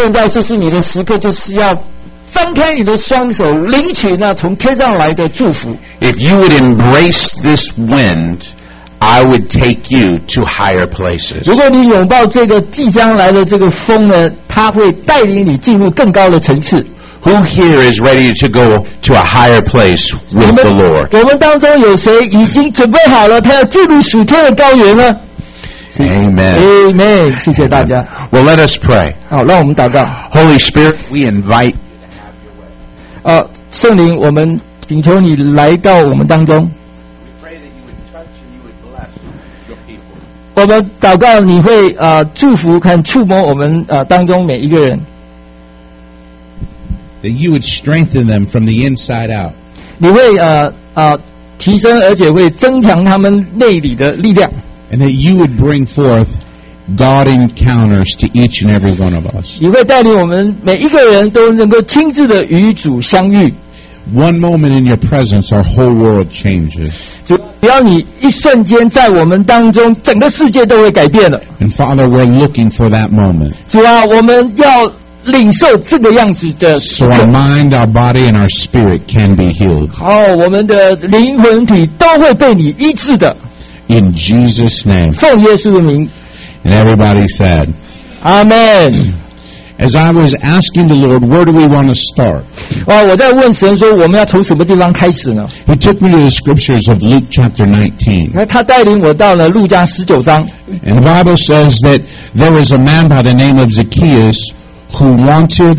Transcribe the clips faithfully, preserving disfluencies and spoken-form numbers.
现在就是你的时刻，就是要张开你的双手，领取那从天上来的祝福。 If you would embrace this wind, I would take you to higher places. 如果你拥抱这个即将来的这个风呢，它会带领你进入更高的层次。 Who here is ready to go to a higher place with the Lord? 我们当中有谁已经准备好了，他要进入属天的高原呢？ Amen. Amen. 谢谢大家。 Well, let us pray. 好，让我们祷告。 Holy Spirit, we invite. 呃，圣灵，我们请求你来到我们当中。我们祷告你会呃祝福看触摸我们呃当中每一个人。 That you would strengthen them from the inside out. 你会呃呃提升，而且会增强他们内里的力量。 And that you would bring forth God encounters to each and every one of us. 你会带领我们每一个人都能够亲自的与主相遇。 One moment in your presence, our whole world changes. 主，只要你一瞬间在我们当中，整个世界都会改变了。 And Father, we're looking for that moment. 主啊，我们要领受这个样子的时 So 刻。 our mind, our body, and our spirit can be healed. 好，我们的灵魂体都会被你医治的。 In Jesus' name. 奉耶稣的名， And everybody said, 阿门。 as I was asking the Lord, where do we want to start? 哇，我在问神说，我们要从什么地方开始呢？ He took me to the scriptures of Luke chapter nineteen. 那他带领我到了路加十九章。 And the Bible says that there was a man by the name of Zacchaeus who wanted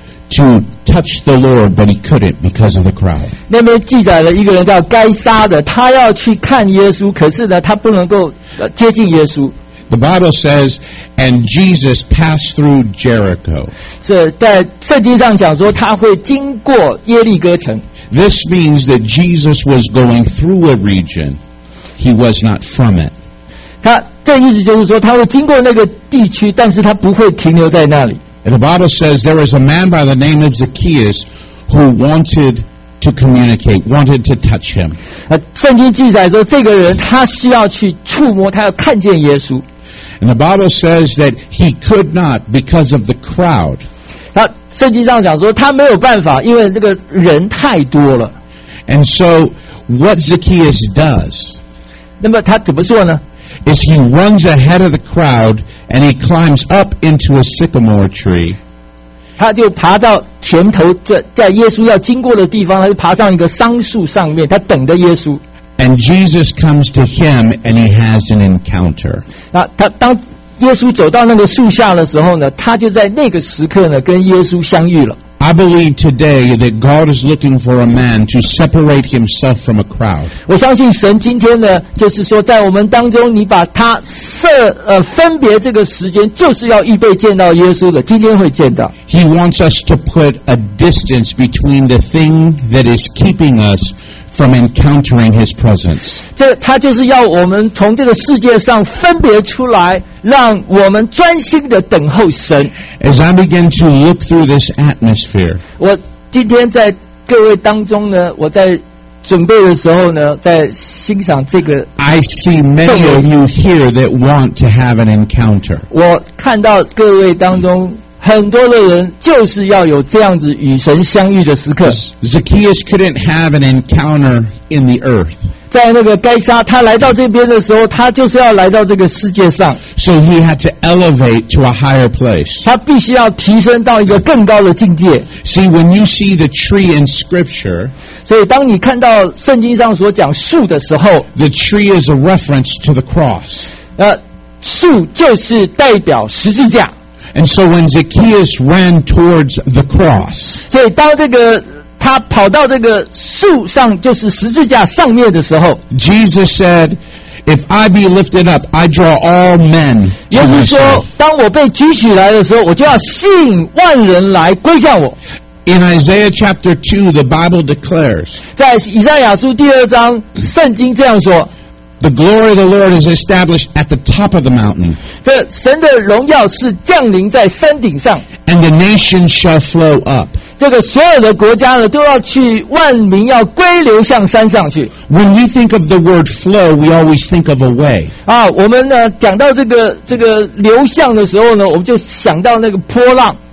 to touch the Lord, but he couldn't because of the crowd. 那边记载了一个人叫该撒的，他要去看耶稣，可是呢，他不能够呃接近耶稣。 The Bible says, and Jesus passed through Jericho. 这在圣经上讲说，他会经过耶利哥城。 This means that Jesus was going through a region. He was not from it. 他这意思就是说，他会经过那个地区，但是他不会停留在那里。 And the Bible says there was a man by the name of Zacchaeus who wanted to communicate, wanted to touch him. 呃，圣经记载说，这个人他需要去触摸，他要看见耶稣。 And the Bible says that he could not because of the crowd. 他圣经上讲说，他没有办法，因为那个人太多了。 And so what Zacchaeus does 那么他怎么做呢？ is he runs ahead of the crowd and he climbs up into a sycamore tree. 他就爬到前头，在在耶稣要经过的地方，他就爬上一个桑树上面，他等着耶稣。 And Jesus comes to him and he has an encounter. 那他当耶稣走到那个树下的时候呢，他就在那个时刻呢跟耶稣相遇了。 I believe today that God is looking for a man to separate himself from a crowd. 我相信神今天呢，就是说在我们当中，你把他设呃分别这个时间，就是要预备见到耶稣的，今天会见到。 He wants us to put a distance between the thing that is keeping us from encountering his presence. 这他就是要我们从这个世界上分别出来，让我们专心的等候神。 As I begin to look through this atmosphere, 我今天在各位当中呢，我在准备的时候呢，在欣赏这个， I see many of you here that want to have an encounter. 我看到各位当中很多的人就是要有这样子与神相遇的时刻。 Zacchaeus couldn't have an encounter in the earth. 在那个该撒，他来到这边的时候，他就是要来到这个世界上， So he had to elevate to a higher place. 他必须要提升到一个更高的境界。 See, when you see the tree in Scripture, 所以当你看到圣经上所讲树的时候， the tree is a reference to the cross. 呃，树就是代表十字架。 And so when Zacchaeus ran towards the cross, 所以当这个他跑到这个树上，就是十字架上面的时候， Jesus said, if I be lifted up, I draw all men 耶 to 稣说 myself.：“ 当我被举起来的时候，我就要吸引万人来归向我。” In Isaiah chapter two, the Bible declares, 在以赛亚书第二章，圣经这样说： the glory of the Lord is established at the top of the mountain, 这神的荣耀是降临在山顶上， and the nations shall flow up. 这个所有的国家呢，都要去，万民要归流向山上去。 When we think of the word flow, we always think of a way. 啊，我们呢讲到这个这个流向的时候呢，我们就想到那个波浪。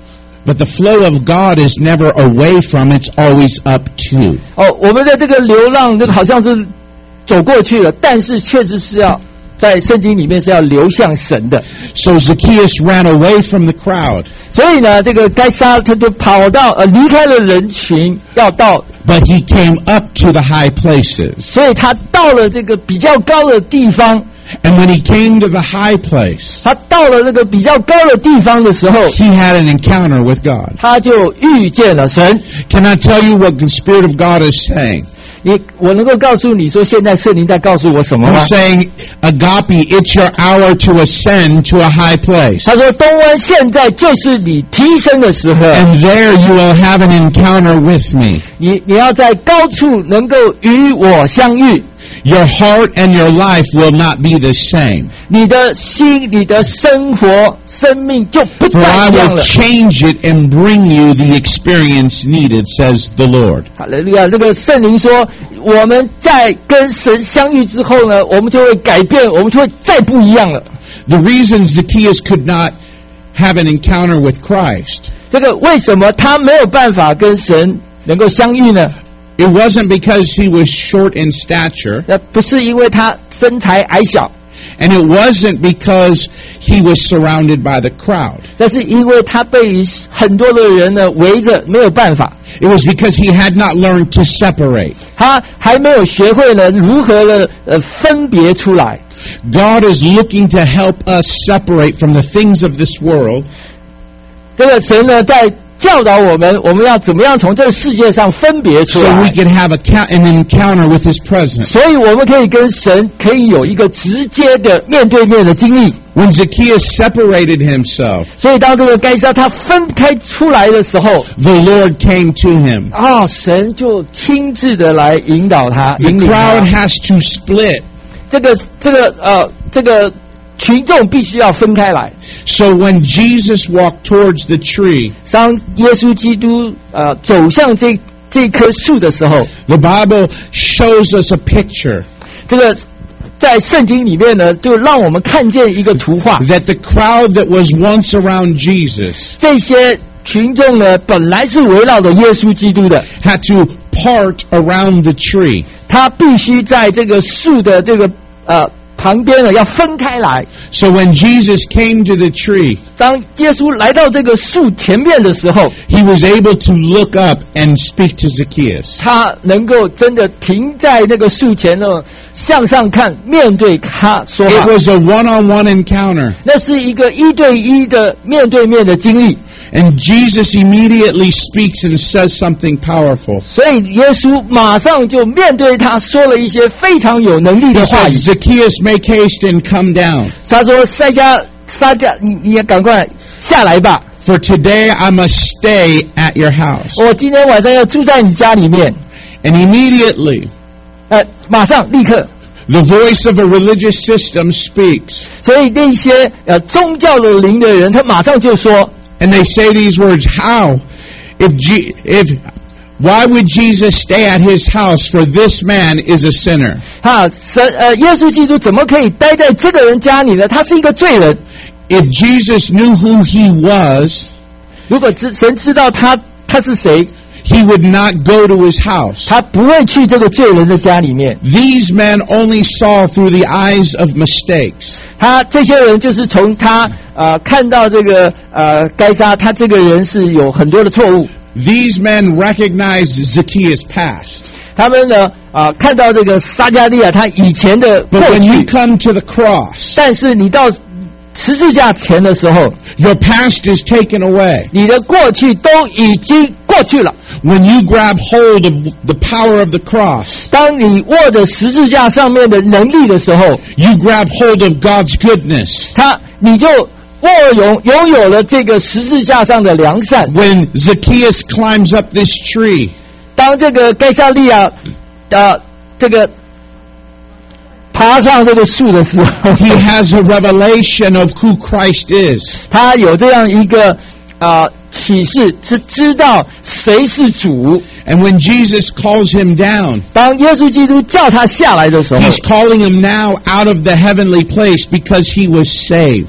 But the flow of God is never away from, it's always up to. 哦，我们的这个流浪，这个好像是走过去了，但是确实是要在圣经里面是要流向神的。 So Zacchaeus ran away from the crowd. 所以呢，这个该撒他就跑到呃离开了人群，要到， But he came up to the high places. 所以他到了这个比较高的地方。 And when he came to the high place, 他到了那个比较高的地方的时候， he had an encounter with God. 他就遇见了神。 Can I tell you what the Spirit of God is saying? 你，我能够告诉你说，现在圣灵在告诉我什么吗？ He's saying, Agape, it's your hour to ascend to a high place. 他说，东湾现在就是你提升的时候， And there you will have an encounter with me. 你你要在高处能够与我相遇。 Your heart and your life will not be the same. 你的心、你的生活、生命就不 For 再 I 一样 will 了。 change it and bring you the experience needed, says the Lord. 哈利路亚！这个圣灵说，我们在跟神相遇之后呢，我们就会改变，我们就会再不一样了。 The reason Zacchaeus could not have an encounter with Christ, 这个为什么他没有办法跟神能够相遇呢？ it wasn't because he was short in stature, 那不是因为他身材矮小， and it wasn't because he was surrounded by the crowd. 但是因为他被很多的人呢围着，没有办法。 It was because he had not learned to separate. 他还没有学会呢如何的呃分别出来。 God is looking to help us separate from the things of this world, 这个神呢在教导我们，我们要怎么样从这个世界上分别出 so 来 we，can have a, an encounter with his presence. 所以我们可以跟神可以有一个直接的面对面的经历。 When Zacchaeus separated himself, 所以当这个该撒他分开出来的时候， the Lord came to him. 啊，神就亲自的来引导他， The 引领 crowd 他。 has to split. 这个这个呃这个群众必须要分开来。 So when Jesus walked towards the tree, 当耶稣基督呃走向这这棵树的时候， the Bible shows us a picture 这个在圣经里面呢，就让我们看见一个图画。 that the crowd that was once around Jesus 这些群众呢，本来是围绕着耶稣基督的， had to part around the tree. 他必须在这个树的这个呃旁边呢要分开来。 So when Jesus came to the tree, 当耶稣来到这个树前面的时候， he was able to look up and speak to Zacchaeus. 他能够真的停在那个树前呢，向上看，面对他说 It 话。 was a one-on-one encounter. 那是一个一对一的面对面的经历。 And Jesus immediately speaks and says something powerful. 所以耶稣马上就面对他说了一些非常有能力 He 的话 said, 语。 Zacchaeus, make haste and come down. 他说：“撒加撒加，你你也赶快下来吧！ For today I must stay at your house. 我今天晚上要住在你家里面。 And immediately, ” 呃，马上立刻。 the voice of a religious system speaks. 所以那些呃宗教的灵的人，他马上就说 And they say these words, how? If, G- if, why would Jesus stay at his house? For this man is a sinner. 哈，神呃，耶稣基督怎么可以待在这个人家里呢？他是一个罪人。 If Jesus knew who he was, 如果知神知道他他是谁， he would not go to his house. 他不会去这个罪人的家里面。 These men only saw through the eyes of mistakes. 他这些人就是从他呃看到这个呃该撒，他这个人是有很多的错误。 These men recognized Zacchaeus' past. 他们呢啊、呃、看到这个撒加利亚他以前的过 But when you 去， come to the cross, 但是你到十字架前的时候， your past is taken away. 你的过去都已经过去了。 When you grab hold of the power of the cross, 当你握着十字架上面的能力的时候， you grab hold of God's goodness. 他你就握拥拥有了这个十字架上的良善。 When Zacchaeus climbs up this tree, 当这个该撒利亚呃这个爬上这个树的时候， he has a revelation of who Christ is. 他有这样一个啊、呃、启示，是知道谁是主。 And when Jesus calls him down, 当耶稣基督叫他下来的时候， he's calling him now out of the heavenly place because he was saved.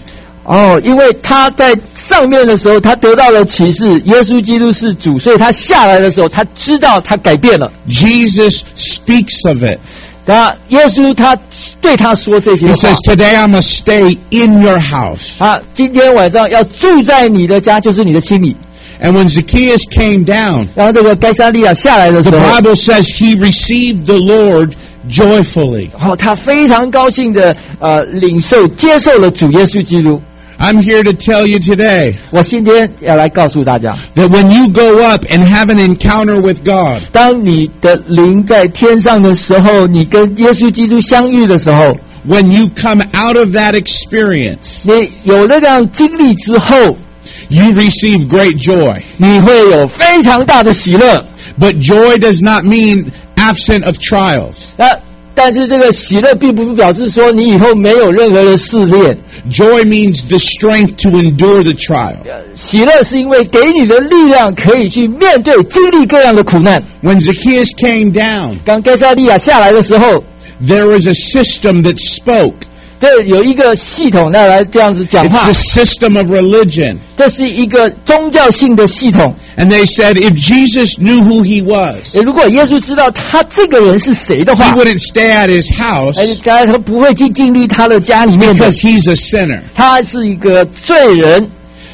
哦，因为他在上面的时候，他得到了启示，耶稣基督是主，所以他下来的时候，他知道他改变了。 Jesus speaks of it. 他耶稣他对他说这些 He 话 says, "Today I must stay in your house." 啊，今天晚上要住在你的家，就是你的心里。 And when Zacchaeus came down, 然后这个该撒利亚下来的时 the 候， Bible says he received the Lord joyfully. 哦，他非常高兴的呃领受接受了主耶稣基督。 I'm here to tell you today 我今天要来告诉大家， that when you go up and have an encounter with God, 当你的灵在天上的时候，你跟耶稣基督相遇的时候， when you come out of that experience, 你有了这样经历之后， you receive great joy. 你会有非常大的喜乐。 But joy does not mean absent of trials. 那但是这个喜乐并不表示说你以后没有任何的试炼， Joy means the strength to endure the trial. 喜乐是因为给你的力量可以去面对经历各样的苦难。 When Zacchaeus came down, 当该撒利亚下来的时候， there was a system that spoke. 这有一个系统要来这样子讲 It's 话 a，system of religion. 这是一个宗教性的系统。 And they said if Jesus knew who he was, 如果耶稣知道他这个人是谁的 he 话， wouldn't stay at his house 哎，当然他不会去进入他的家里面的， because he's a sinner. 他是一个罪人。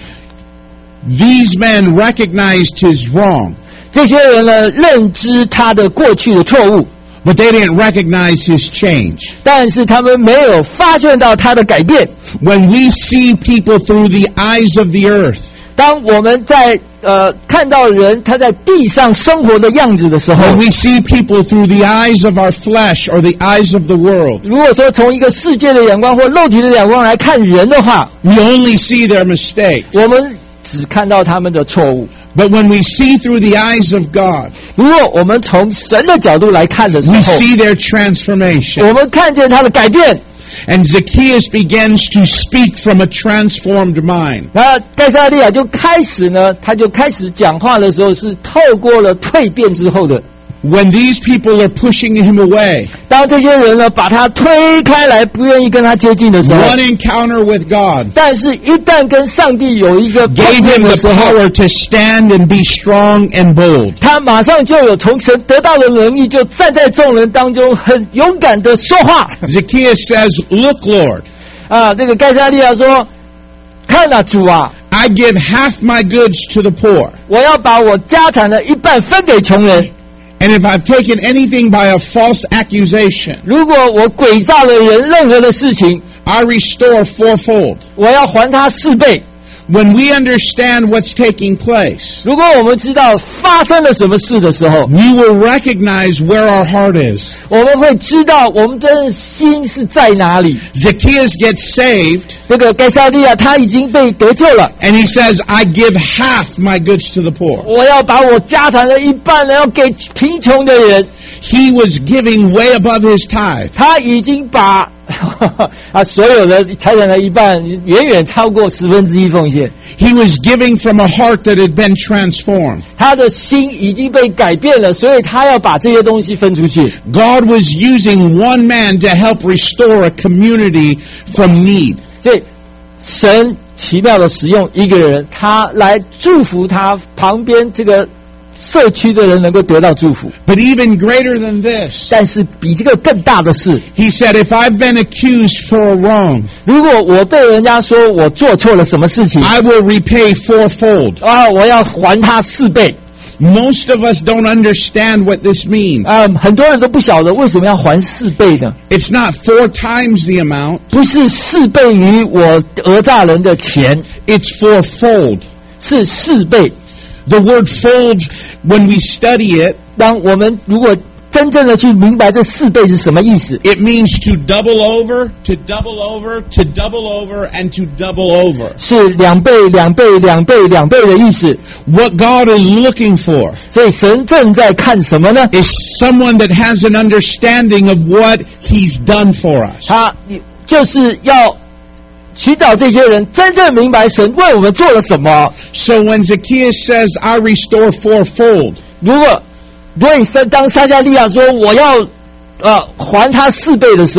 These men recognized his wrong, 这些人呢，认知他的过去的错误， but they didn't recognize his change. 但是他们没有发现到他的改变。 When we see people through the eyes of the earth, 当我们在呃看到人他在地上生活的样子的时候， when we see people through the eyes of our flesh or the eyes of the world, 如果说从一个世界的眼光或肉体的眼光来看人的话， we only see their mistakes. 我们只看到他们的错误。 But when we see through the eyes of God, 如果我们从神的角度来看的时 we 候， see their transformation. 我们看见他的改变。 And Zacchaeus begins to speak from a transformed mind. 然后该撒利亚就开始呢，他就开始讲话的时候是透过了蜕变之后的。 When these people are pushing him away, 当这些人呢把他推开来，不愿意跟他接近的时候， one encounter with God 但是一旦跟上帝有一个碰 gave 面 him 的 the 时候， power to stand and be strong and bold. 他马上就有从神得到的能力，就站在众人当中，很勇敢的说话。 Zacchaeus says, "Look, Lord, 啊，这个该撒利亚说：“看啊，主啊， I give half my goods to the poor. 我要把我家产的一半分给穷人。 And if I've taken anything by a false accusation, 如果我诡诈了人任何的事情， I restore fourfold." 我要还他四倍。 When we understand what's taking place, 如果我们知道发生了什么事的时候， we will recognize where our heart is. 我们会知道我们真的心是在哪里。 Zacchaeus gets saved, 这个该撒利亚他已经被得救了， and he says, "I give half my goods to the poor." 我要把我家产的一半呢要给贫穷的人。 He was giving way above his tithe. 他已经把啊所有的财产的一半远远超过十分之一奉献。 He was giving from a heart that had been transformed. 他的心已经被改变了，所以他要把这些东西分出去。 God was using one man to help restore a community from need. 所以神奇妙的使用一个人，他来祝福他旁边这个社区的人能够得到祝福。 But even greater than this, 但是比这个更大的是， he said, "If I've been accused for a wrong, 如果我被人家说我做错了什么事情 I will repay fourfold." 啊，我要还他四倍。 Most of us don't understand what this means. 啊，很多人都不晓得为什么要还四倍呢？ It's not four times the amount, 不是四倍于我讹诈人的钱， it's fourfold. 是四倍。 The word fold, when we study it, 当我们如果真正的去明白这四倍是什么意思， it means to double over, to double over, to double over, and to double over. 是两倍、两倍、两倍、两倍的意思。 What God is looking for 所以神正在看什么呢？ is someone that has an understanding of what He's done for us. 他就是要寻找这些人真正明白神为我们做了什么。 So when Zacchaeus says, "I restore fourfold," 如果所以当撒迦利亚说我要呃还他四倍的时候，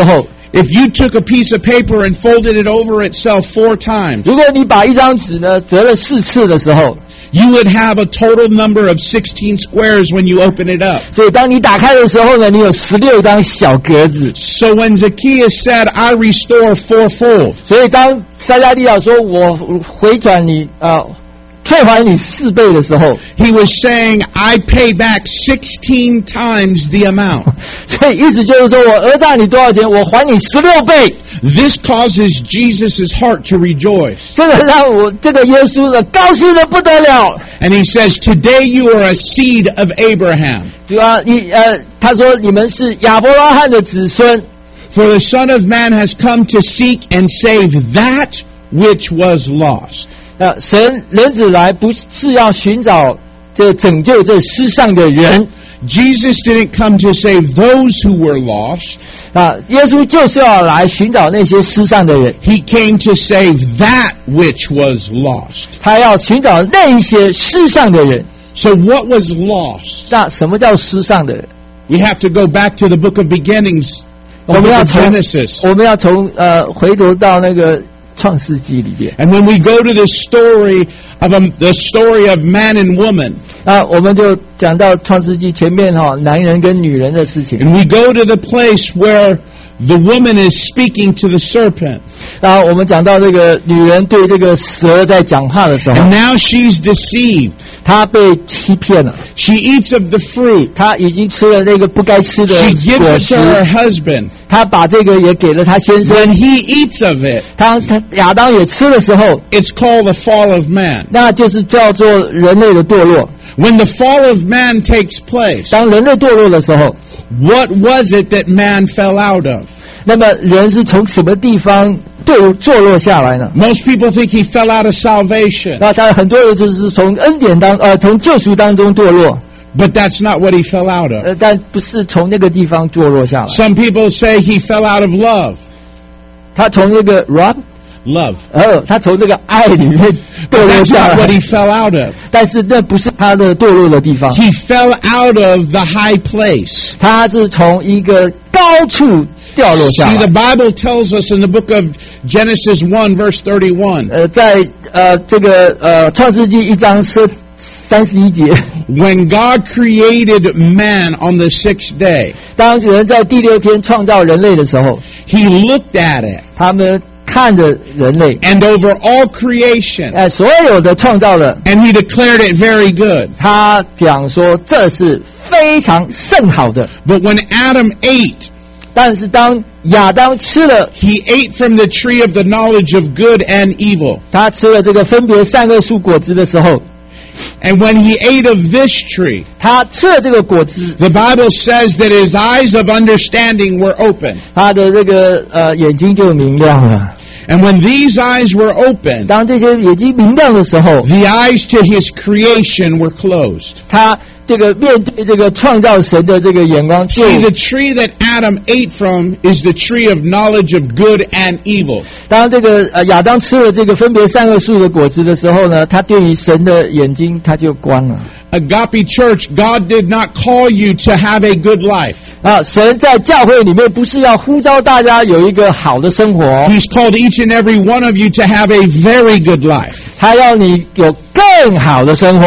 If you took a piece of paper and folded it over itself four times, 如果你把一张纸呢折了四次的时候， you would have a total number of sixteen squares when you open it up. 所以当你打开的时候呢，你有十六张小格子。 So when Zacchaeus said, I restore fourfold, 所以当撒迦利亚说我回转你呃退还你四倍的时候， he was saying, I pay back sixteen times the amount. 所以意思就是说我讹诈你多少钱，我还你十六倍。 This causes Jesus' heart to rejoice. 这个让我这个耶稣呢高兴得不得了。 And he says, today you are a seed of Abraham. 对啊，你呃他说你们是亚伯拉罕的子孙。 For the Son of Man has come to seek and save that which was lost. 呃，神人子来不是要寻找这拯救这世上的人 Jesus didn't come to save those who were lost. 啊，耶稣就是要来寻找那些世上的人， He came to save that which was lost. 他要寻找那一些世上的人。 So what was lost? 那什么叫世上的人？ We have to go back to the book of beginnings, 我 the 们 book 要 of 从 Genesis. 我们要从呃回头到那个创世纪里边 And when we go to the story of a, the story of man and woman, 啊，我们就讲到创世纪前面哈、男人跟女人的事情。 and we go to the place where the woman is speaking to the serpent, 然后我们讲到这个女人对这个蛇在讲话的时候， and now she's deceived. 她被欺骗了， She eats of the fruit. 她已经吃了那个不该吃的 She gives 果 it 实 to，her husband. 她把这个也给了她先生。 When he eats of it, 当他亚当也吃的时候， it's called the fall of man. 那就是叫做人类的堕落。 When the fall of man takes place, 当人类堕落的时候， what was it that man fell out of? 那么人是从什么地方堕堕落下来呢？ Most people think he fell out of salvation, 那当然很多人就是从恩典当呃从救赎当中堕落， but that's not what he fell out of. 呃但不是从那个地方堕落下来。 Some people say he fell out of love. 他从那个 rob Love. 呃他从那个爱里面堕 But 落 that's 下 not what 来， he fell out of. 但是那不是他的堕落的地方， He fell out of the high place. 他是从一个高处掉落下 See, 来 the。Bible tells us in the book of Genesis one, verse thirty-one, 呃，在呃这个呃创世纪一章是三十一节， when God created man on the sixth day, 当人在第六天创造人类的时候， he looked at it, 他们看着人类， and over all creation, 呃，所有的创造的， and he declared it very good. 他讲说这是非常甚好的。 But when Adam ate, 但是当亚当吃了， he ate from the tree of the knowledge of good and evil. 他吃了这个分别善恶树果子的时候， And when he ate of this tree, 他吃了这个果子， the Bible says that his eyes of understanding were open. 他的这个呃眼睛就明亮了。 And when these eyes were open, 当这些眼睛明亮的时候， the eyes to his creation were closed. 他这个面对这个创造神的这个眼光就 See, the tree that Adam ate from is the tree of knowledge of good and evil. 当这个呃亚当吃了这个分别善恶树的果子的时候呢，他对于神的眼睛他就关了。 Agape Church, God did not call you to have a good life. 啊，神在教会里面不是要呼召大家有一个好的生活， He's called each and every one of you to have a very good life. 他要你有更好的生活。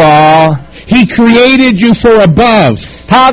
He created you for above. 他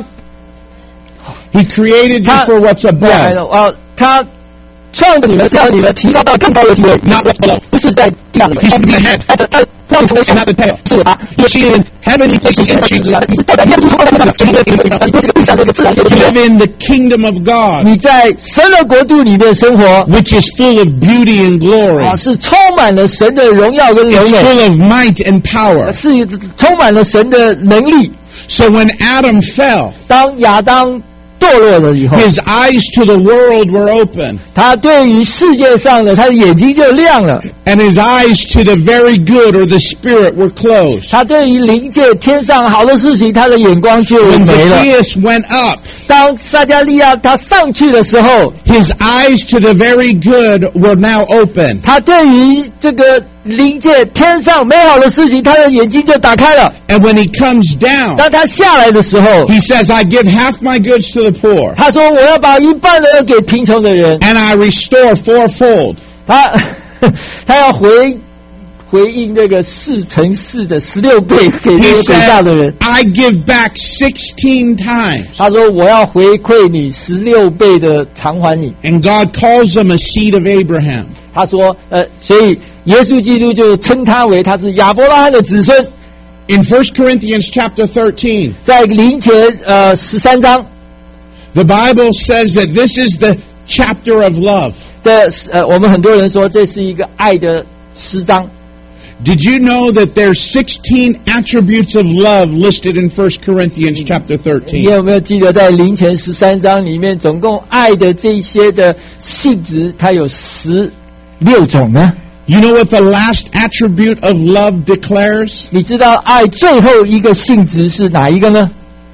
He created you 他 for what's 对 above. 啊，他创造你们是要你们提高到更高的地位， Not what's below. 不是在地上的。 He should be the head. 他他让你成为 Not the tail. 是吧？ You're seated in heavenly places in Christ Jesus. 你是代表耶稣活在地上的，你对这个地上这个自然界的 You 地 live 位， in the kingdom of God, 你在神的国度里面生活， which is full of beauty and glory. 啊，是充满了神的荣耀跟荣 It's 美， full of might and power. 是充满了神的能力。 So when Adam fell, 当亚当堕落了以后， his eyes to the world were open. 他对于世界上的他的眼睛就亮了。 And his eyes to the very good or the spirit were closed. 他对于灵界天上好的事情，他的眼光就 When 没了。 Zacchaeus went up, 当撒迦利亚他上去的时候， his eyes to the very good were now open. 他对于这个灵界天上美好的事情，他的眼睛就打开了。 And when he comes down, 当他下来的时候， he says, I give half my goods to the poor, 他说：“我要把一半的给贫穷的人。 and I restore fourfold. ” 他他要回回应这个四乘四的十六倍给这 He 个伟大 said, 的人。 I give back sixteen times. 他说：“我要回馈你十六倍的偿还你。” And God calls him a seed of Abraham. 他说：“呃，所以耶稣基督就称他为他是亚伯拉罕的子孙。” In First Corinthians chapter thirteen, 在林前呃十三章 the Bible says that this is the chapter of love. 的呃，我们很多人说这是一个爱的诗章。 Did you know that there's sixteen attributes of love listed in First Corinthians chapter 你 thirteen? 有没有记得在林前十三章里面，总共爱的这些的性质，它有十六种呢？ You know what the last attribute of love declares? 你知道爱最后一个性质是哪一个呢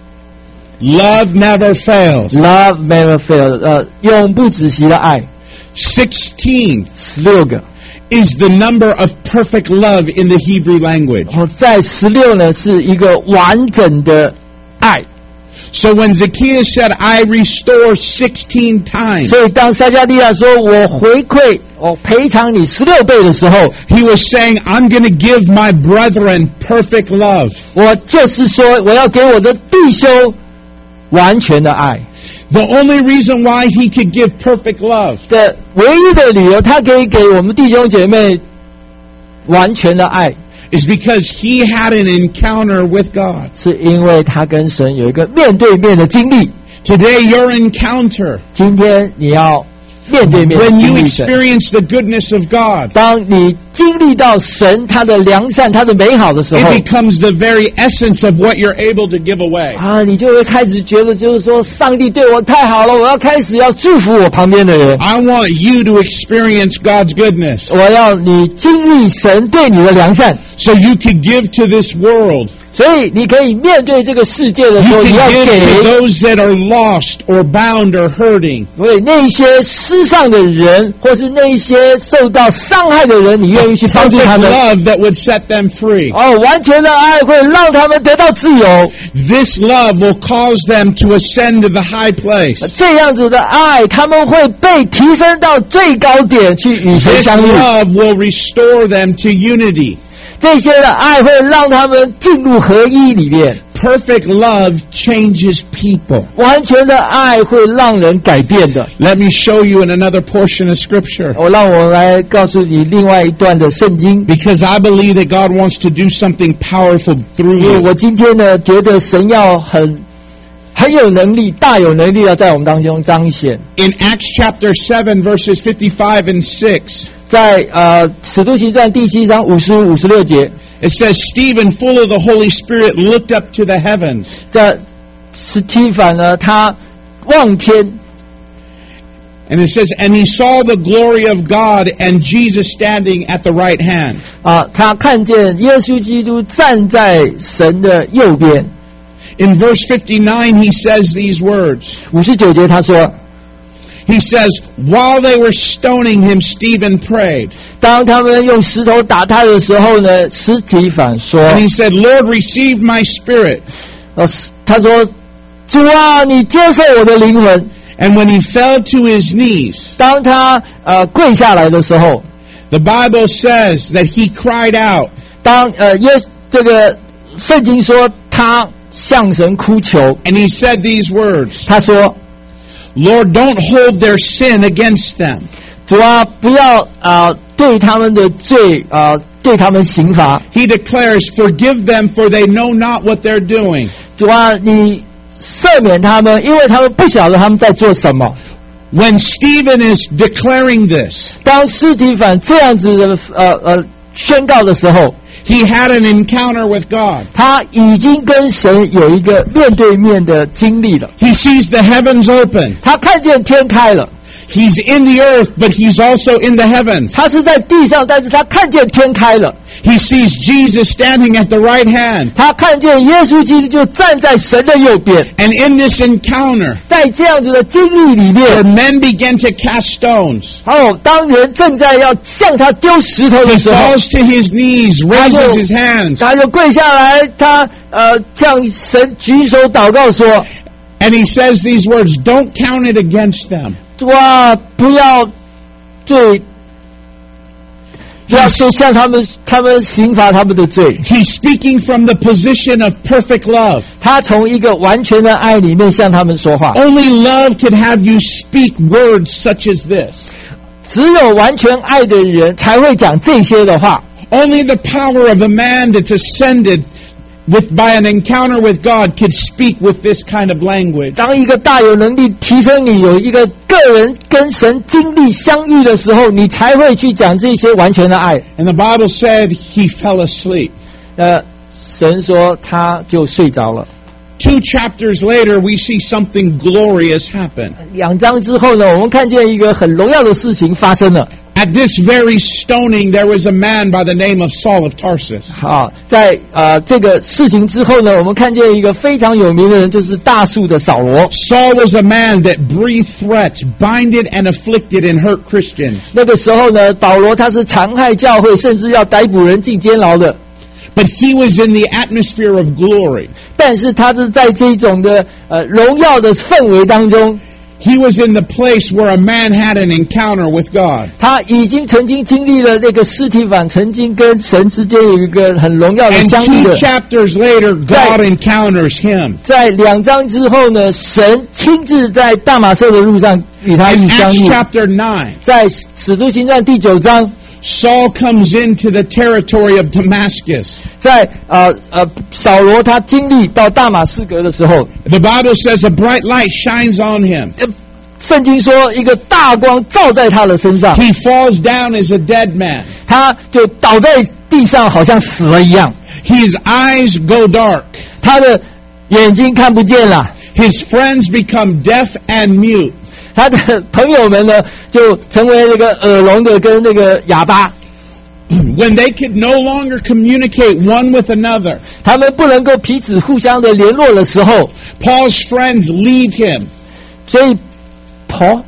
Love never fails. ？Love never fails， 呃，永不止息的爱， Sixteen 十六个。 is the number of perfect love in the Hebrew language. 然后在十六呢是一个完整的爱。 So when Zacchaeus said, I restore sixteen times, 所以当撒迦利亚说我回馈我赔偿你十六倍的时候， he was saying, I'm going to give my brethren perfect love. 我就是说我要给我的弟兄完全的爱。 The only reason why he could give perfect love 这唯一的理由，他可以给我们弟兄姐妹完全的爱， is because he had an encounter with God. 是因为他跟神有一个面对面的经历。 Today, your encounter, 今天你要面对面地 when 经 you 历神。 experience the goodness of God, 当你经历到神他的良善、他的美好的时候 it， becomes the very essence of what you're able to give away. 啊，你就会开始觉得，就是说，上帝对我太好了，我要开始要祝福我旁边的人。 I want you to experience God's goodness 我要你经历神对你的良善， so you can give to this world. 所以你可以面对这个世界的时 You 候，你要 can give 给 to those that are lost or bound or hurting. 为那一些失丧的人，或是那一些受到伤害的人，你愿意去帮助 Perfect 他们。 love that would set them free. 哦，完全的爱会让他们得到自由。 This love will cause them to ascend to the high place. 这样子的爱，他们会被提升到最高点去与神 This 相遇。 love will restore them to unity. 这些的爱会让他们进入合一里面。 Perfect love changes people. 完全的爱会让人改变的。 Let me show you in another portion of Scripture. 我让我来告诉你另外一段的圣经， Because I believe that God wants to do something powerful through 因为 you. 我今天呢觉得神要很很有能力，大有能力要在我们当中彰显。 In Acts chapter seven, verses fifty-five and six, 在呃使徒行传第七章五十五、五十六节， it says, Stephen, full of the Holy Spirit, looked up to the heavens. 在斯提凡呢，他望天， And it says, and he saw the glory of God and Jesus standing at the right hand. 啊，他看见耶稣基督站在神的右边。 In verse fifty-nine, he says these words. 五十九节他说， He says, while they were stoning him, Stephen prayed. 当他们用石头打他的时候呢，斯提凡说， And he said, Lord, receive my spirit. 呃，他说，主啊，你接受我的灵魂。 And when he fell to his knees, 当他呃跪下来的时候， the Bible says that he cried out. 当呃耶这个圣经说他向神哭求， And he said these words, 他说， Lord, don't hold their sin against them. 主啊，不要啊、呃、对他们的罪啊、呃、对他们刑罚。 He declares, forgive them for they know not what they're doing. 主啊，你赦免他们，因为他们不晓得他们在做什么。 When Stephen is declaring this, 当斯提凡这样子的呃呃宣告的时候， he had an encounter with God. 他已经跟神有一个面对面的经历了。 He sees the heavens open. 他看见天开了， He's in the earth, but he's also in the heavens. 他是在地上，但是他看见天开了， He sees Jesus standing at the right hand. 他看见耶稣基督就站在神的右边。 And in this encounter, 在这样子的经历里 where 面， men began to cast stones, 哦，当人正在要向他丢石头的 he 时候， falls to his knees, raises his hands, 他就跪下来，他呃向神举手祷告说 and he says these words, "Don't count it against them." 哇，不要对，不要说向他们他们刑罚他们的罪。 He's speaking from the position of perfect love. 他从一个完全的爱里面向他们说话。 Only love could have you speak words such as this. 只有完全爱的人才会讲这些的话。 Only the power of a man that's ascended with by an encounter with God could speak with this kind of language. 当一个大有能力提升你有一个个人跟神经历相遇的时候，你才会去讲这些完全的爱。 And the Bible said he fell asleep. 呃，神说他就睡着了。 Two chapters later, we see something glorious happen. 两章之后呢，我们看见一个很荣耀的事情发生了。 At this very stoning, there was a man by the name of Saul of Tarsus. 好，在呃这个事情之后呢，我们看见一个非常有名的人，就是大树的扫罗。 Saul was a man that breathed threats, binded and afflicted and hurt Christians. 那个时候呢，保罗他是残害教会，甚至要逮捕人进监牢的。 But he was in the atmosphere of glory. 但是他是在这种的呃荣耀的氛围当中， He was in the place where a man had an encounter with God. 他已经曾经经历了那个司提反曾经跟神之间有一个很荣耀的 And 相遇 two 的。 chapters later, God encounters him. 在两章之后呢，神亲自在大马色的路上与他 In 一相 Acts 遇。 chapter nine, 在使徒行传第九章， Saul comes into the territory of Damascus. 在呃呃扫罗他经历到大马士革的时候， The Bible says a bright light shines on him. 呃圣经说一个大光照在他的身上， He falls down as a dead man. 他就倒在地上，好像死了一样。 His eyes go dark. 他的眼睛看不见了， His friends become deaf and mute. 他的朋友们呢就成为那个耳聋的跟那个哑巴， When they could no longer communicate one with another, 他们不能够彼此互相的联络的时候， Paul's friends leave him. 所以 Paul，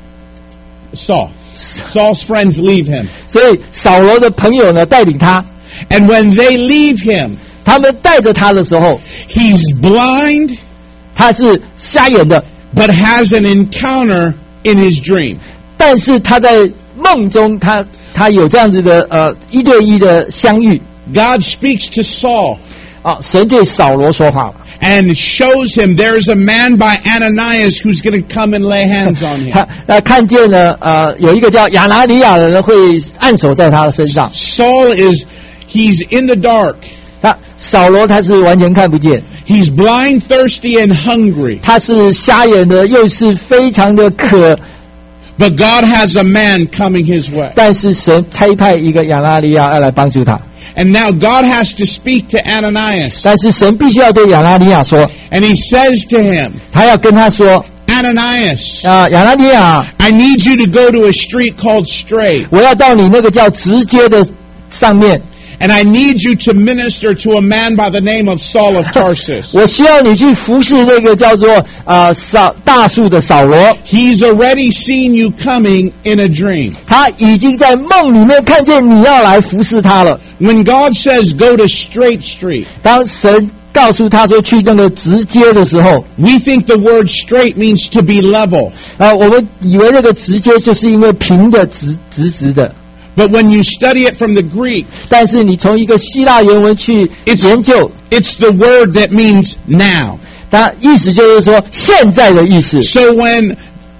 Saul. Saul's friends leave him. 所以扫罗的朋友呢带领他， And when they leave him, 他们带着他的时候， he's blind, 他是瞎眼的， but has an encounter in his dream. 但是他在梦中他他有这样子的呃一对一的相遇 God speaks to Saul 啊，神对扫罗说话了。 and shows him there's a man by Ananias who's going to come and lay hands on him. 他呃看见了呃有一个叫亚拿尼亚的人会按手在他的身上， Saul is, he's in the dark. 他扫罗他是完全看不见， He's blind, thirsty, and hungry. 他是瞎眼的，又是非常的渴， But God has a man coming his way. 但是神差派一个亚拿尼亚要来帮助他， And now God has to speak to Ananias. 但是神必须要对亚拿尼亚说， And he says to him, 他要跟他说 Ananias, 啊，亚拿尼亚， I need you to go to a street called Straight. 我要到你那个叫直街的上面， And I need you to minister to a man by the name of Saul of Tarsus. 我需要你去服侍那个叫做啊扫大树的扫罗， He's already seen you coming in a dream. 他已经在梦里面看见你要来服侍他了。 When God says go to Straight Street, 当神告诉他说去那个直街的时候， we think the word straight means to be level. 啊，我们以为那个直街就是因为平的直直直的， But when you study it from the Greek, 但是你从一个希腊原文去研究， it's the word that means now. 它意思就是说现在的意思。 So when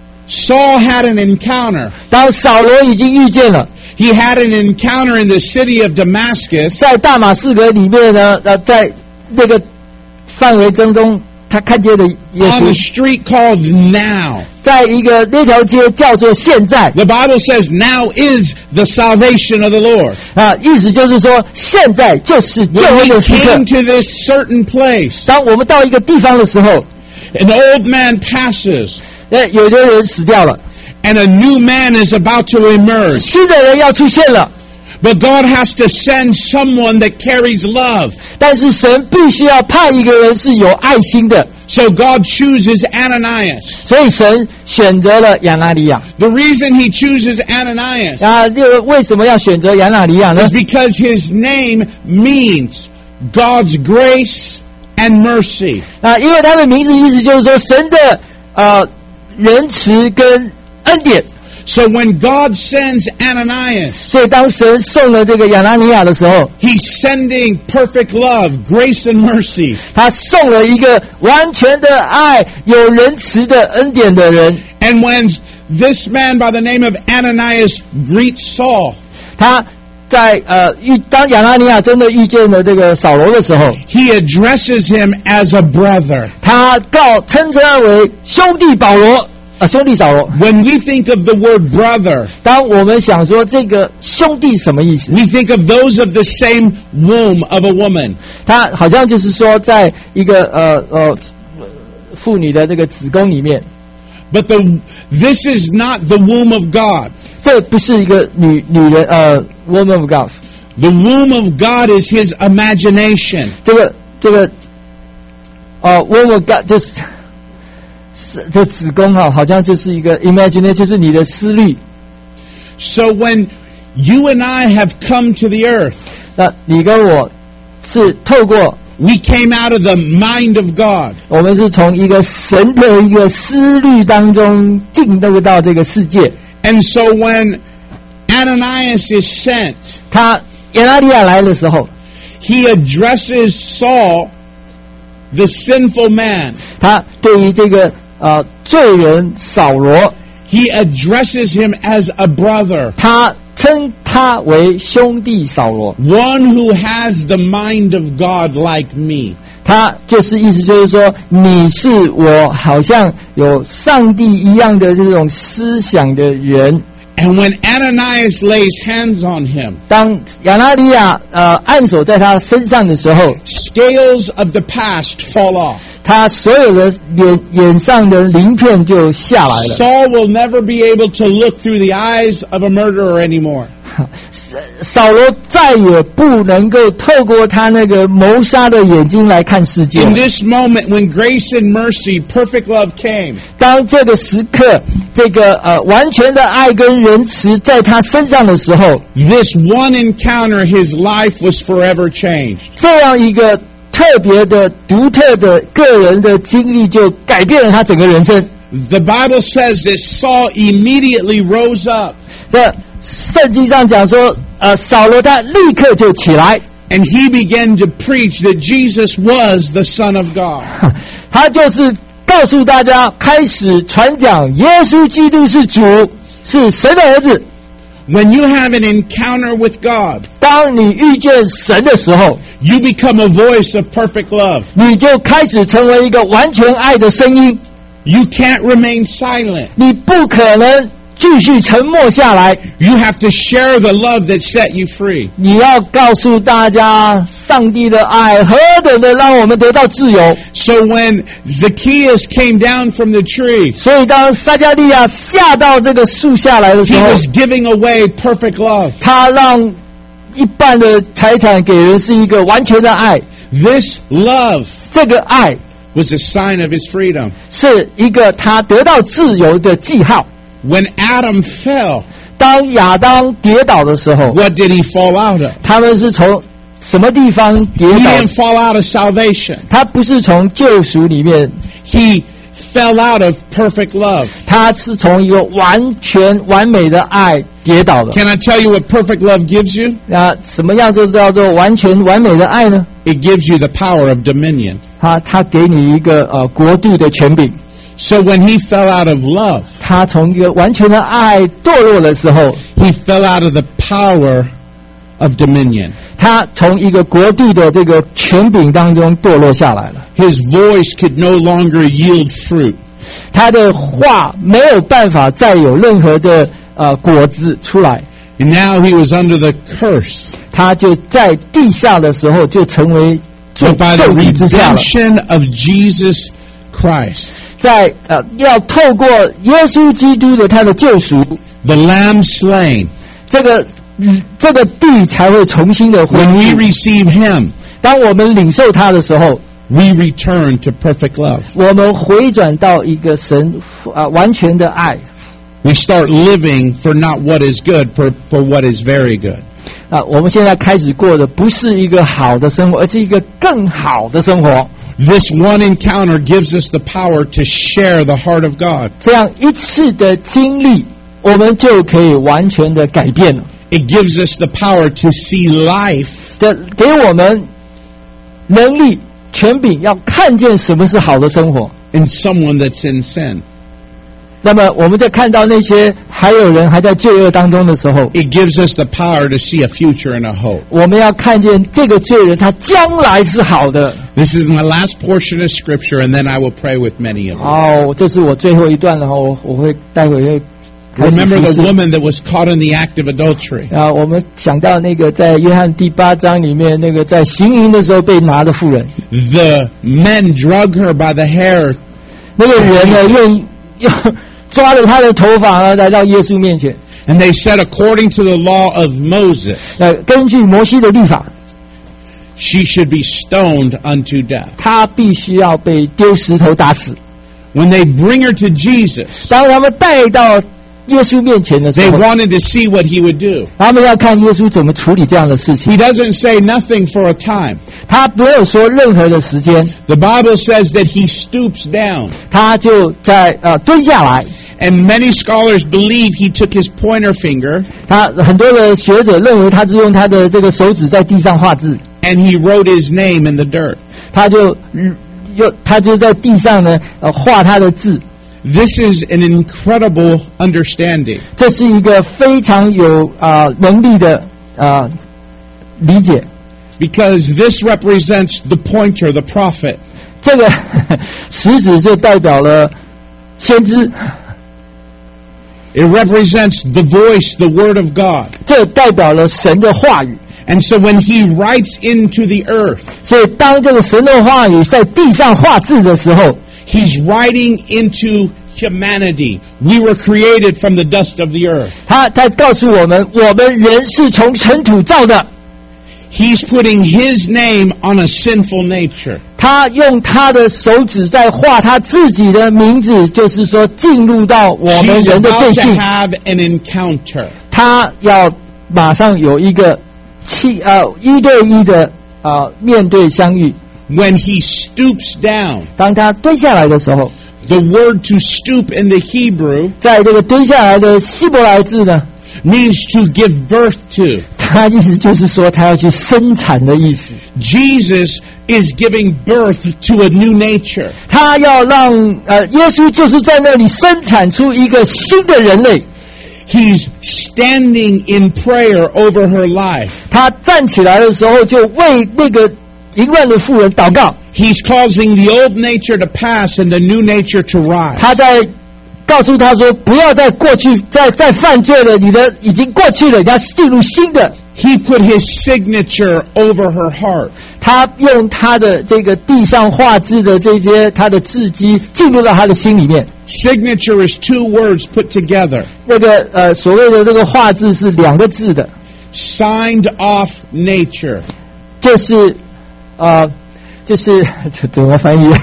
Saul had an encounter, 当扫罗已经遇见了， he had an encounter in the city of Damascus, 在大马士革里面呢，呃，在那个范围当中，他看见了耶 on a 稣， street called Now. 在一个那条街叫做现在 The Bible says now is the salvation of the Lord. 啊，意思就是说现在就是救 When 恩 we 的时刻 came。to this certain place, 当我们到一个地方的时候， an old man passes, 呃，有的人死掉了， and a new man is about to emerge. 新的人要出现了。 But God has to send someone that carries love. 但是神必须要派一个人是有爱心的， So God chooses Ananias. 所以神选择了亚拿尼亚。 The reason he chooses Ananias 啊，又为什么要选择亚拿尼亚呢 is？ because his name means God's grace and mercy. 啊，因为他的名字意思就是说神的呃仁慈跟恩典。 So when God sends Ananias, 所以当神送了这个亚拿尼亚的时候， he's sending perfect love, grace and mercy. 他送了一个完全的爱、有仁慈的恩典的人。 And when this man by the name of Ananias greets Saul, 他在呃遇当亚拿尼亚真的遇见了这个扫罗的时候， he addresses him as a brother. 他告称他为兄弟保罗。 啊，兄弟扫罗。 When we think of the word brother, 当我们想说这个兄弟什么意思？ we think of those of the same womb of a woman. 他好像就是说，在一个呃呃妇女的这个子宫里面， But the this is not the womb of God. 这不是一个女女人呃 woman of God， The womb of God is his imagination. 这个这个呃 woman of God 就是是这子宫哈、好像就是一个 imagination， 就是你的思虑。 So when you and I have come to the earth, 那你跟我是透过 we came out of the mind of God. 我们是从一个神的一个思虑当中进入到这个世界。 And so when Ananias is sent, 他亚拿尼亚来的时候， he addresses Saul, the sinful man. 他对于这个呃罪人扫罗， He addresses him as a brother, 他称他为兄弟扫罗。 one who has the mind of God like me. 他就是意思就是说，你是我好像有上帝一样的这种思想的人。 And when Ananias lays hands on him, 当亚拿尼亚呃按手在他身上的时候， scales of the past fall off. 他所有的脸脸上的鳞片就下来了。 Saul will never be able to look through the eyes of a murderer anymore. 扫罗再也不能够透过他那个谋杀的眼睛来看世界。 In this moment, when grace and mercy, perfect love came, 当这个时刻，这个呃完全的爱跟仁慈在他身上的时候， this one encounter, his life was forever changed. 这样一个特别的、独特的个人的经历，就改变了他整个人生。 The Bible says that Saul immediately rose up, 这圣经上讲说，呃，扫罗他立刻就起来， and he began to preach that Jesus was the Son of God. 他就是告诉大家，开始传讲耶稣基督是主，是神的儿子。 When you have an encounter with God, 当你遇见神的时候， you become a voice of perfect love. 你就开始成为一个完全爱的声音。 You can't remain silent. 你不可能继续沉默下来， You have to share the love that set you free. 你要告诉大家，上帝的爱何等的让我们得到自由。 So when Zacchaeus came down from the tree, 所以当撒迦利亚下到这个树下来的时 he 候， was giving away perfect love. 他让一半的财产给人是一个完全的爱。 This love 这个爱 was a sign of his freedom. 是一个他得到自由的记号。 When Adam fell, 当亚当跌倒的时候， what did he fall out of? 他们是从什么地方跌 He 倒？ didn't fall out of salvation. 他不是从救赎里面， He fell out of perfect love. 他是从一个完全完美的爱跌倒的。 Can I tell you what perfect love gives you? 那什么样就叫做完全完美的爱呢？ It gives you the power of dominion. 他他给你一个呃国度的权柄。 So when he fell out of love, 他从一个完全的爱堕落的时候， he fell out of the power of dominion. 他从一个国度的这个权柄当中堕落下来了。 His voice could no longer yield fruit. 他的话没有办法再有任何的呃果子出来。 And now he was under the curse. 他就在地下的时候就成为咒 But by the 咒诅之下了。 redemption of Jesus Christ, 在呃要透过耶稣基督的他的救赎， the Lamb slain, 这个嗯这个地才会重新的恢 when we 复。 receive Him, 当我们领受他的时候， we return to perfect love. 我们回转到一个神啊、呃、完全的爱 We start living for not what is good, for, for what is very good. 啊、我们现在开始过的不是一个好的生活，而是一个更好的生活。 This one encounter gives us the power to share the heart of God. 这样一次的经历，我们就可以完全的改变了。 It gives us the power to see life 这给我们能力、权柄，要看见什么是好的生活。 in someone that's in sin. 那么我们在看到那些还有人还在罪恶当中的时候， It gives us the power to see a future and a hope. 我们要看见这个罪人他将来是好的。 This is my last portion of Scripture, and then I will pray with many of you. 哦，这是我最后一段了哈，我我会待会会开始 Remember 提 the 示。 woman that was caught in the act of adultery. 啊，我们想到那个在约翰第八章里面那个在行淫的时候被拿的妇人， The men drug her by the hair, 那个人呢用用抓着他的头发呢来到耶稣面前， and they said, according to the law of Moses, 呃，根据摩西的律法， she should be stoned unto death. 他必须要被丢石头打死。 When they bring her to Jesus, 当他们带到耶稣面前的时 they 候， wanted to see what he would do. 他们要看耶稣怎么处理这样的事 He 情。 doesn't say nothing for a time. 他没有说任何的时间， The Bible says that he stoops down. 他就在呃蹲下来。 And many scholars believe he took his pointer finger 他很多的学者认为他是用他的这个手指在地上画字， and he wrote his name in the dirt. 他就嗯又他就在地上呢呃画他的字。 This is an incredible understanding. 这是一个非常有啊、呃能力的啊、呃理解。 Because this represents the pointer, the prophet. 这个食指就代表了先知， It represents the voice, the word of God. 这代表了神的话语。 And so when he writes into the earth, 所以当这个神的话语在地上画字的时候， he's writing into humanity. We were created from the dust of the earth. 他在告诉我们，我们人是从尘土造的。 He's putting his name on a sinful nature. 他用他的手指在画他自己的名字，就是说进入到我们 She's 人的 about 罪 to 性。 have an encounter. 他要马上有一个气呃一对一的啊、呃面对相遇。 When he stoops down, 当他蹲下来的时候， the word to stoop in the Hebrew 在这个蹲下来的希伯来字呢， means to give birth to. 他意思就是说他要去生产的意思。 Jesus is giving birth to a new nature. 他要让呃耶稣就是在那里生产出一个新的人类。 He's standing in prayer over her life. 他站起来的时候，就为那个淫乱的妇人祷告。 He's causing the old nature to pass and the new nature to rise. 他在告诉他说：“不要再过去，再再犯罪了，你的已经过去了，你要进入新的。” He put his signature over her heart. 他用他的这个地上画字的这些他的字迹进入到他的心里面。 Signature is two words put together. 那个呃所谓的这个画字是两个字的， Signed off nature. 就是呃就是这怎么翻译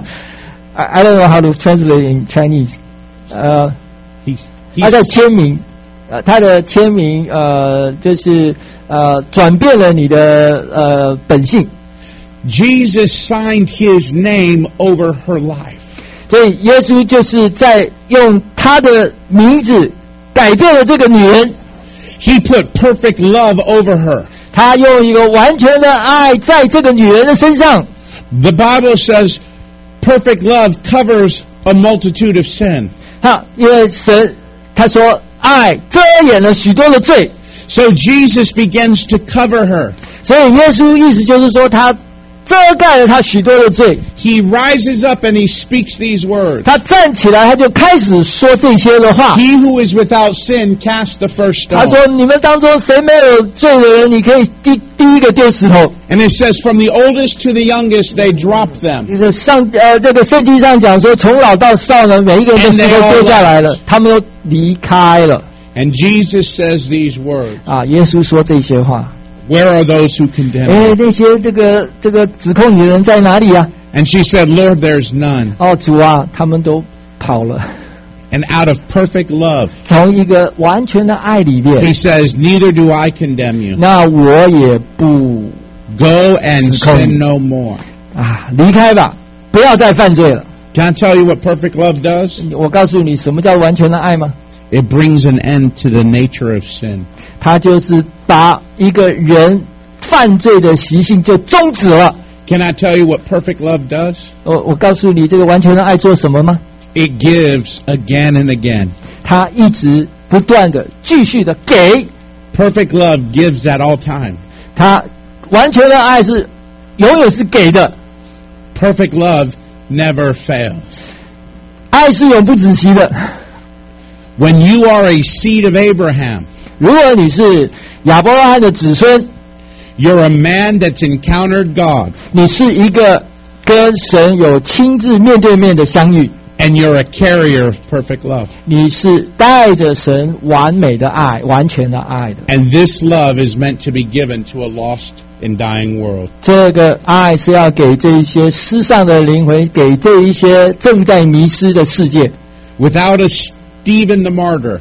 ？I I don't know how to translate in Chinese. 呃， He's, 他在 he's, 签名，呃，他的签名呃就是呃转变了你的呃本性。 Jesus signed his name over her life. 所以耶稣就是在用他的名字改变了这个女人， He put perfect love over her. 他用一个完全的爱在这个女人的身上。 The Bible says perfect love covers a multitude of sin. 哈，因为神他说爱遮掩了许多的罪， So Jesus begins to cover her. 所以耶稣意思就是说他遮盖了他许多的罪。 he rises up and he speaks these words. 他站起来，他就开始说这些的话。 He who is without sin cast the first 他 stone. 说：“你们当中谁没有罪的人，你可以第第一个丢石头。 And it says from the oldest to the youngest they drop them. 就是上呃，这个圣经上讲说，从老到少呢，每一个人的石头丢下来了，他们都离开了。 And Jesus says these words. 啊，耶稣说这些话。 Where are those who condemn 哎， you? 那些这个这个指控你的人在哪里啊？ And she said, Lord, there's none. 哦，主啊，他们都跑了。 And out of perfect love, 从一个完全的爱里 he 面， says, neither do I condemn you. 那我也不 Go and 指控你。 sin no more. 啊，离开吧，不要再犯罪了。 Can I tell you what perfect love does? 我告诉你，什么叫完全的爱吗？ It brings an end to the nature of sin. 它就是把一个人犯罪的习性就终止了。 Can I tell you what perfect love does? 我我告诉你，这个完全的爱做什么吗？ It gives again and again. 它一直不断的、继续的给。 Perfect love gives at all time. 它完全的爱是永远是给的， Perfect love never fails. 爱是永不止息的。 When you are a seed of Abraham, 如果你是亚伯拉罕的子孙， you're a man that's encountered God, 你是一个跟神有亲自面对面的相遇， and you're a carrier of perfect love. 你是带着神完美的爱、完全的爱的。 And this love is meant to be given to a lost and dying world. 这个爱是要给这一些失丧的灵魂，给这一些正在迷失的世界。 Without a Stephen the martyr,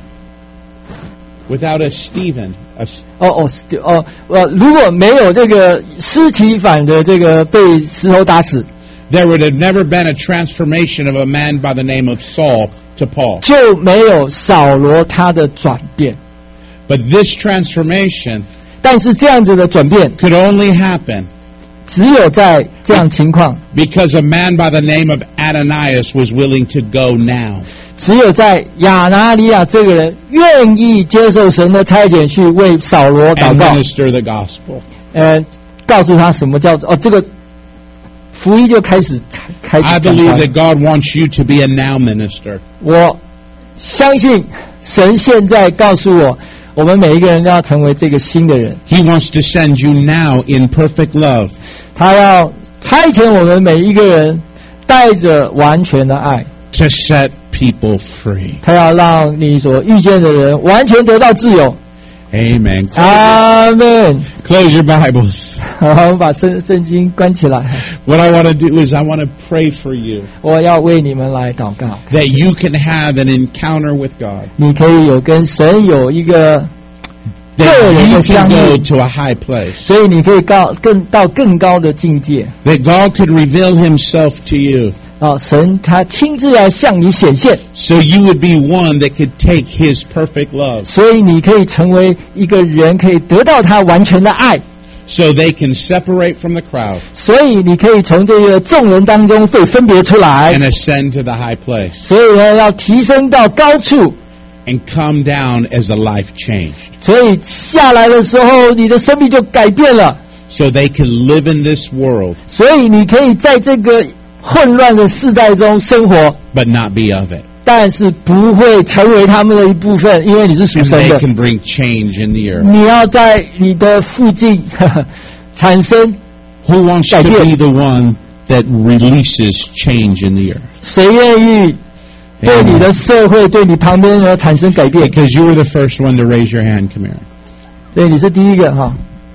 without a Stephen, a, 哦哦哦，呃，如果没有这个尸体反的这个被石头打死， there would have never been a transformation of a man by the name of Saul to Paul. 就没有扫罗他的转变。 But this transformation 但是这样子的转变， could only happen 只有在这样情况， because a man by the name of Ananias was willing to go now. 只有在亚拿尼亚这个人愿意接受神的差遣，去为扫罗祷 And 告， minister the gospel. 呃，告诉他什么叫做哦，这个福音就开始开开 I 始展 believe 开 that God wants you to be a now minister. 我相信神现在告诉我，我们每一个人都要成为这个新的人， He wants to send you now in perfect love. 他要差遣我们每一个人，带着完全的爱， to set people free. 他要让你所遇见的人完全得到自由。 Amen. 阿门。 Close your Bibles. 好，我们把圣圣经关起来。 What I want to do is I want to pray for you 我要为你们来祷告， that you can have an encounter with God, 你可以有跟神有一个个 that 人 you 的 can 相 go 遇， to a high place, 所以你可以高更到更高的境界。 that God could reveal Himself to you, 啊，神他亲自来向你显现， so you would be one that could take His perfect love, 所以你可以成为一个人，可以得到他完全的爱， so they can separate from the crowd 所以你可以从这个众人当中被分别出来 and，ascend to the high place 所以呢要提升到高处， and come down as a life changed, 所以下来的时候你的生命就改变了， so they can live in this world 所以你可以在这个混乱的世代中生活， but not be of it. 但是不会成为他们的一部分，因为你是属 And 神 they 的。 can bring change in the earth. 你要在你的附近呵呵产生 Who wants to 改变。 be the one that releases change in the earth? 谁愿意对你的社会、对你旁边人产生改变？ Because you were the first one to raise your hand. Come here. 对，你是第一个哈。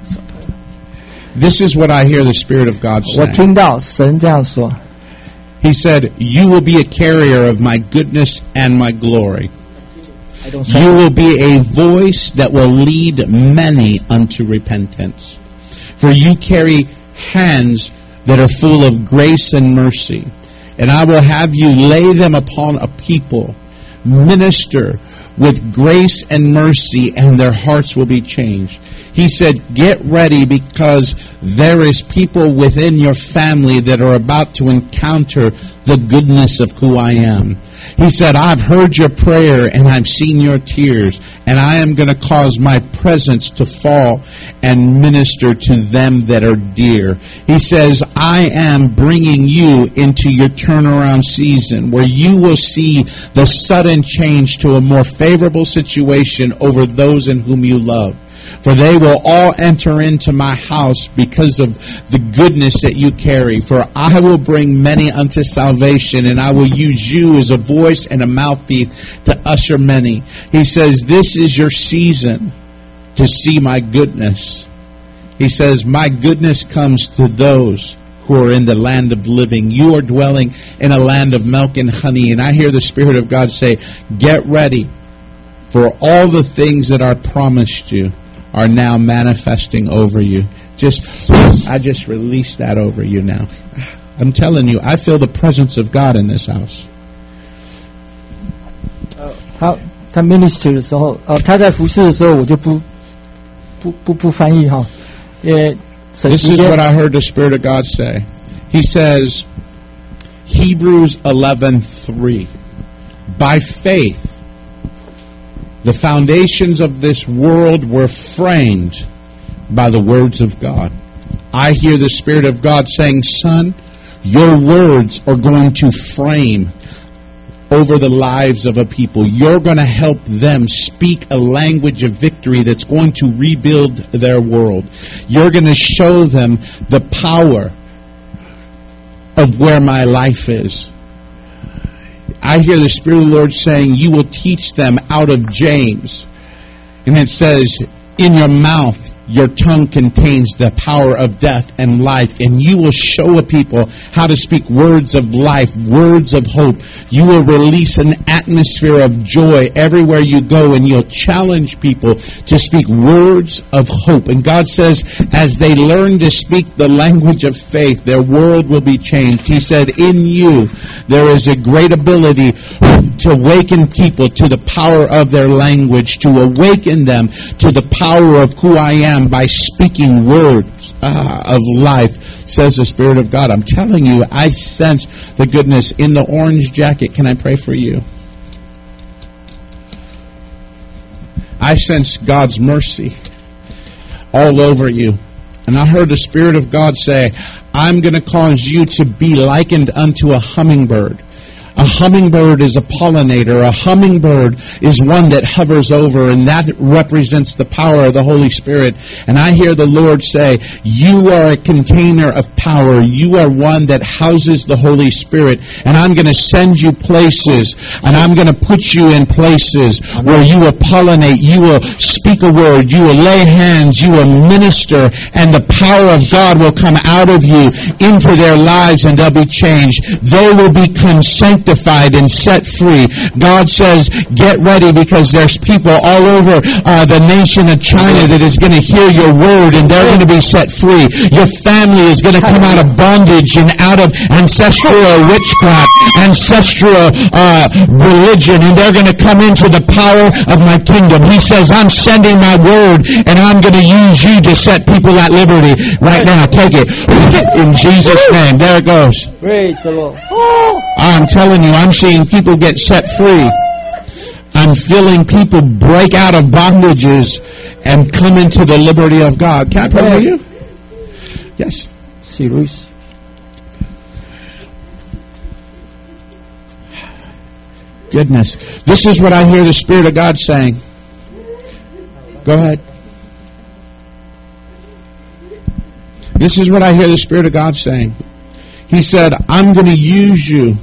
This is what I hear the Spirit of God 我 saying. 听到神这样说， He said, you will be a carrier of my goodness and my glory. You will be a voice that will lead many unto repentance. For you carry hands that are full of grace and mercy. And I will have you lay them upon a people. Minister with grace and mercy, and their hearts will be changed. He said, get ready, because there is people within your family that are about to encounter the goodness of who I am. He said, I've heard your prayer and I've seen your tears, and I am going to cause my presence to fall and minister to them that are dear. He says, I am bringing you into your turnaround season where you will see the sudden change to a more favorable situation over those in whom you love. For they will all enter into my house because of the goodness that you carry. For I will bring many unto salvation, and I will use you as a voice and a mouthpiece to usher many. He says, this is your season to see my goodness. He says, my goodness comes to those who are in the land of living. You are dwelling in a land of milk and honey. And I hear the Spirit of God say, get ready, for all the things that are promised you are now manifesting over you. Just, I just released that over you now. I'm telling you, I feel the presence of God in this house. 他他 minister 的时候，呃，他在服侍的时候，我就不不不不翻译哈，因为 This is what I heard the Spirit of God say. He says, Hebrews eleven three, by faith, the foundations of this world were framed by the words of God. I hear the Spirit of God saying, son, your words are going to frame over the lives of a people. You're going to help them speak a language of victory that's going to rebuild their world. You're going to show them the power of where my life is. I hear the Spirit of the Lord saying, you will teach them out of James. And it says, in your mouth, your tongue contains the power of death and life, and you will show a people how to speak words of life, words of hope. You will release an atmosphere of joy everywhere you go, and you'll challenge people to speak words of hope. And God says, as they learn to speak the language of faith, their world will be changed. He said, in you, there is a great ability to awaken people to the power of their language, to awaken them to the power of who I am, by speaking words uh, of life, says the Spirit of God. I'm telling you, I sense the goodness. In the orange jacket, can I pray for you? I sense God's mercy all over you. And I heard the Spirit of God say, I'm going to cause you to be likened unto a hummingbird. A hummingbird is a pollinator. A hummingbird is one that hovers over, and that represents the power of the Holy Spirit. And I hear the Lord say, you are a container of power. You are one that houses the Holy Spirit. And I'm going to send you places, and I'm going to put you in places where you will pollinate, you will speak a word, you will lay hands, you will minister, and the power of God will come out of you into their lives, and they'll be changed. They will become sanctified and set free. God says, get ready, because there's people all over uh, the nation of China that is going to hear your word, and they're going to be set free. Your family is going to come out of bondage and out of ancestral witchcraft, ancestral uh, religion, and they're going to come into the power of my kingdom. He says, I'm sending my word, and I'm going to use you to set people at liberty. Right now, take it. In Jesus' name. There it goes. Praise the Lord. I'm telling you, I'm seeing people get set free. I'm feeling people break out of bondages and come into the liberty of God. Can I pray for you? Yes. Serious. Goodness. This is what I hear the Spirit of God saying. Go ahead. This is what I hear the Spirit of God saying. He said, I'm going to use you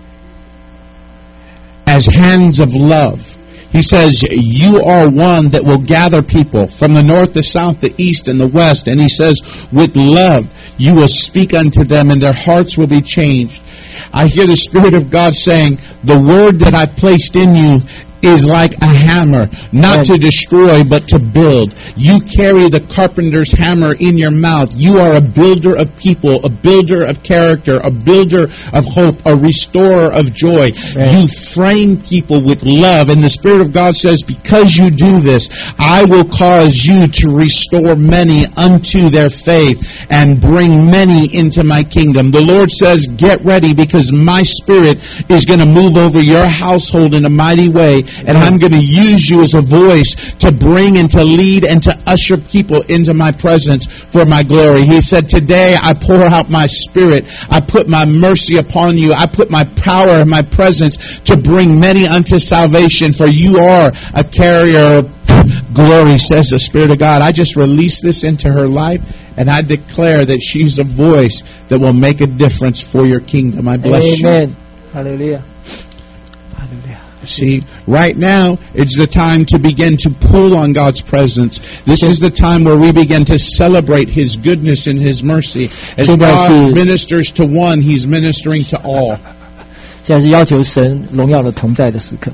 as hands of love. He says, you are one that will gather people from the north, the south, the east, and the west. And he says, with love, you will speak unto them, and their hearts will be changed. I hear the Spirit of God saying, the word that I placed in you is like a hammer, not to destroy, but to build. You carry the carpenter's hammer in your mouth. You are a builder of people, a builder of character, a builder of hope, a restorer of joy. Right. You frame people with love. And the Spirit of God says, because you do this, I will cause you to restore many unto their faith and bring many into my kingdom. The Lord says, get ready, because my Spirit is going to move over your household in a mighty way. And I'm going to use you as a voice to bring and to lead and to usher people into my presence for my glory. He said, today I pour out my Spirit. I put my mercy upon you. I put my power and my presence to bring many unto salvation, for you are a carrier of glory, says the Spirit of God. I just release this into her life, and I declare that she's a voice that will make a difference for your kingdom. I bless you. Amen. Hallelujah. Hallelujah. See, right now, it's the time to begin to pull on God's presence. This is the time where we begin to celebrate His goodness and His mercy. As God ministers to one, He's ministering to all. 现在是要求神荣耀的同在的时刻。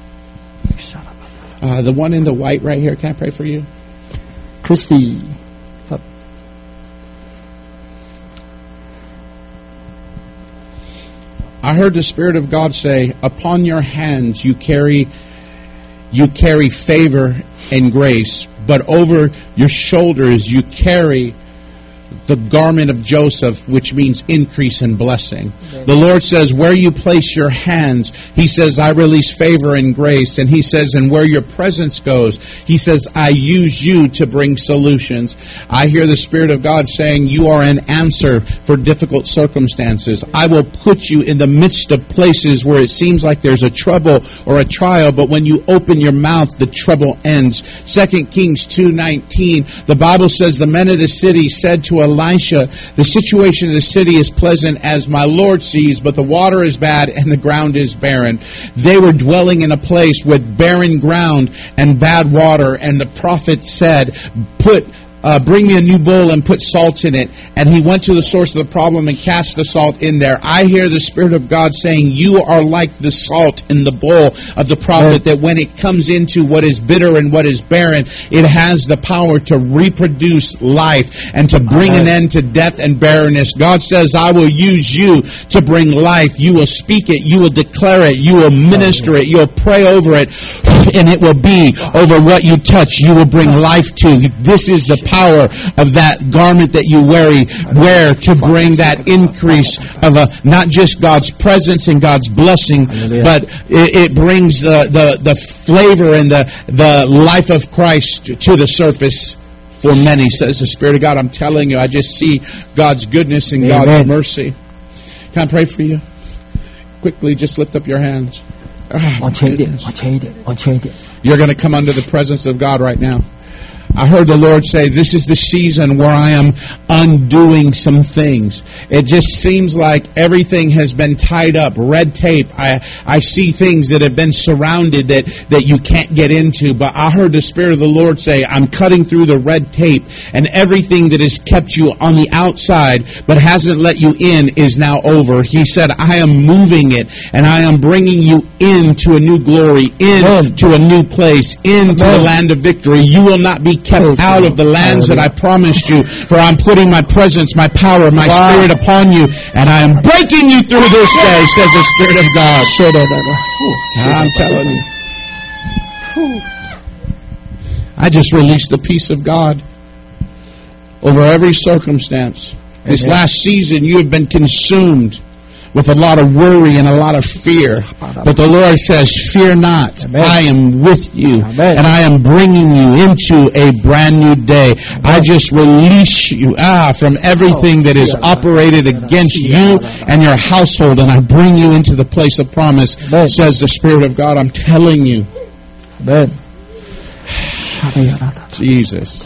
Uh, the one in the white right here, can I pray for you? Christy. I heard the Spirit of God say, upon your hands you carry you carry favor and grace, but over your shoulders you carry the garment of Joseph, which means increase and blessing. Amen. The Lord says, where you place your hands, He says, I release favor and grace. And He says, and where your presence goes, He says, I use you to bring solutions. I hear the Spirit of God saying, you are an answer for difficult circumstances. I will put you in the midst of places where it seems like there's a trouble or a trial, but when you open your mouth, the trouble ends. Second Kings two nineteen, the Bible says, the men of the city said to Elisha, the situation of the city is pleasant as my Lord sees, but the water is bad and the ground is barren. They were dwelling in a place with barren ground and bad water, and the prophet said, put Uh, bring me a new bowl and put salt in it. And he went to the source of the problem and cast the salt in there. I hear the Spirit of God saying, you are like the salt in the bowl of the prophet, that when it comes into what is bitter and what is barren, it has the power to reproduce life and to bring an end to death and barrenness. God says, I will use you to bring life. You will speak it. You will declare it. You will minister it. You'll pray over it. And it will be over what you touch. You will bring life to. This is the power of that garment that you wear, wear to bring that increase of a, not just God's presence and God's blessing, but it, it brings the, the, the flavor and the, the life of Christ to the surface for many, says the Spirit of God. I'm telling you, I just see God's goodness and God's Amen. Mercy. Can I pray for you? Quickly, just lift up your hands. Oh, you're going to come under the presence of God right now. I heard the Lord say, this is the season where I am undoing some things. It just seems like everything has been tied up, red tape. I I see things that have been surrounded that, that you can't get into. But I heard the Spirit of the Lord say, I'm cutting through the red tape, and everything that has kept you on the outside but hasn't let you in is now over. He said, I am moving it, and I am bringing you into a new glory, into a new place, into Amen. The land of victory. You will not be kept out of the lands that I promised you, for I'm putting my presence, my power, my wow. Spirit upon you, and I am breaking you through this day, says the Spirit of God. I'm telling you. I just released the peace of God over every circumstance. This Amen. Last season you have been consumed with a lot of worry and a lot of fear. But the Lord says, fear not. Amen. I am with you. Amen. And I am bringing you into a brand new day. Amen. I just release you ah, from everything that is operated against you and your household, and I bring you into the place of promise, Amen. Says the Spirit of God. I'm telling you. Amen. Jesus.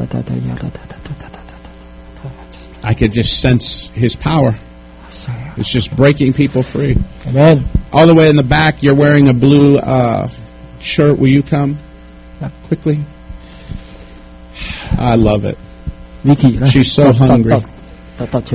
I could just sense His power. It's just breaking people free. Amen. All the way in the back, you're wearing a blue uh, shirt. Will you come? Yeah. Quickly. I love it. She's so hungry.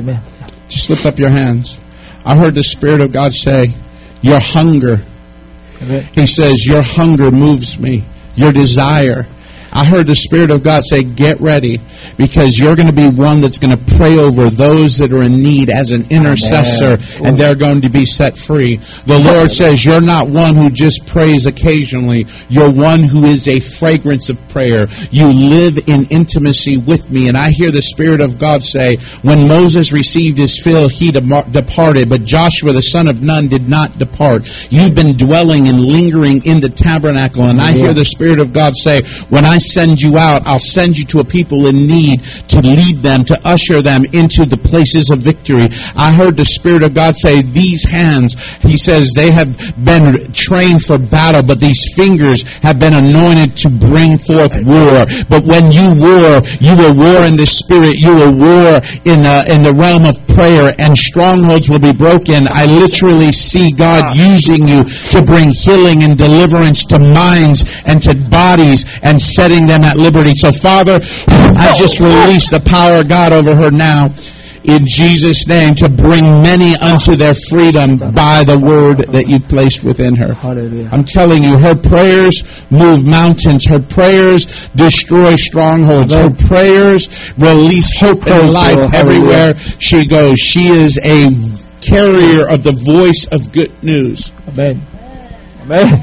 Just lift up your hands. I heard the Spirit of God say, your hunger He says, your hunger moves me, your desire. I heard the Spirit of God say, get ready, because you're going to be one that's going to pray over those that are in need as an intercessor, and they're going to be set free. The Lord says, you're not one who just prays occasionally. You're one who is a fragrance of prayer. You live in intimacy with me. And I hear the Spirit of God say, when Moses received his fill, he de- departed, but Joshua the son of Nun did not depart. You've been dwelling and lingering in the tabernacle. And I hear the Spirit of God say, when I send you out, I'll send you to a people in need to lead them, to usher them into the places of victory. I heard the Spirit of God say, these hands, He says, they have been trained for battle, but these fingers have been anointed to bring forth war. But when you war, you will war in the Spirit. You will war in the, in the realm of prayer, and strongholds will be broken. I literally see God using you to bring healing and deliverance to minds and to bodies and setting them at liberty. So, Father, I just release the power of God over her now in Jesus' name to bring many unto their freedom by the word that you've placed within her. I'm telling you, her prayers move mountains. Her prayers destroy strongholds. Her prayers release hope and life everywhere she goes. She is a carrier of the voice of good news. Amen. Amen.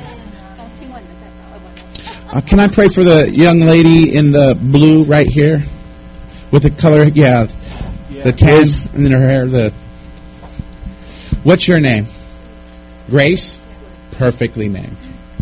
Uh, can I pray for the young lady in the blue right here? With the color, yeah, yeah. The tan and then her hair. The What's your name? Grace? Perfectly named.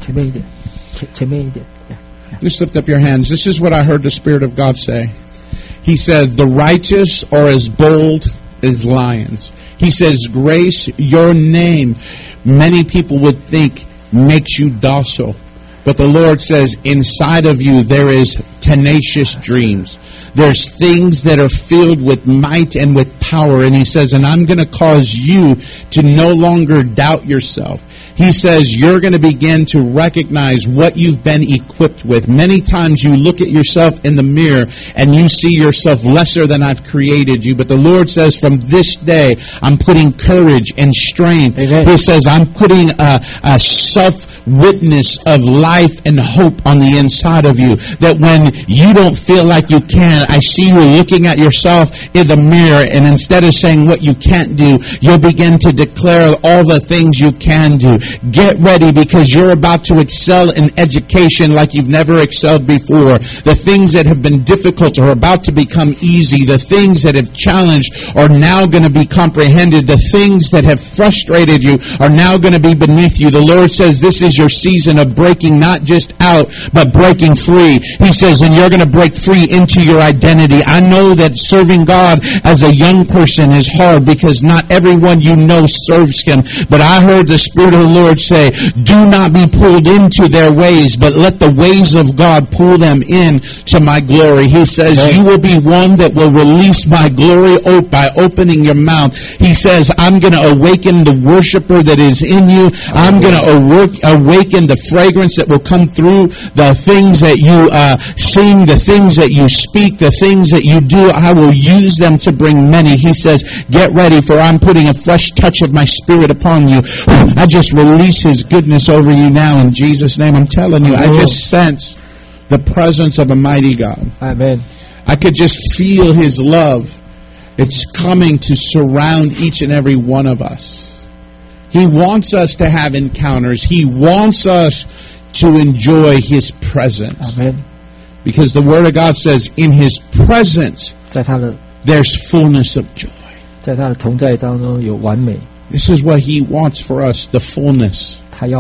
Just lift up your hands. This is what I heard the Spirit of God say. He said, the righteous are as bold as lions. He says, Grace, your name, many people would think, makes you docile. But the Lord says, inside of you there is tenacious dreams. There's things that are filled with might and with power. And He says, and I'm going to cause you to no longer doubt yourself. He says, you're going to begin to recognize what you've been equipped with. Many times you look at yourself in the mirror and you see yourself lesser than I've created you. But the Lord says, from this day, I'm putting courage and strength. Amen. He says, I'm putting a, a self witness of life and hope on the inside of you, that when you don't feel like you can, I see you looking at yourself in the mirror, and instead of saying what you can't do, you'll begin to declare all the things you can do. Get ready, because you're about to excel in education like you've never excelled before. The things that have been difficult are about to become easy. The things that have challenged are now going to be comprehended. The things that have frustrated you are now going to be beneath you. The Lord says this is your season of breaking not just out, but breaking free. He says, and you're going to break free into your identity. I know that serving God as a young person is hard, because not everyone you know serves Him. But I heard the Spirit of the Lord say, do not be pulled into their ways, but let the ways of God pull them in to my glory. He says, you will be one that will release my glory by opening your mouth. He says, I'm going to awaken the worshiper that is in you. I'm going to awaken awaken the fragrance that will come through the things that you uh, sing, the things that you speak, the things that you do. I will use them to bring many. He says, get ready, for I'm putting a fresh touch of my Spirit upon you. I just release His goodness over you now in Jesus' name. I'm telling you, I just sense the presence of a mighty God. Amen. I could just feel His love. It's coming to surround each and every one of us. He wants us to have encounters. He wants us to enjoy His presence. Amen. Because the Word of God says, in His presence, there's fullness of joy. This is what He wants for us, the fullness.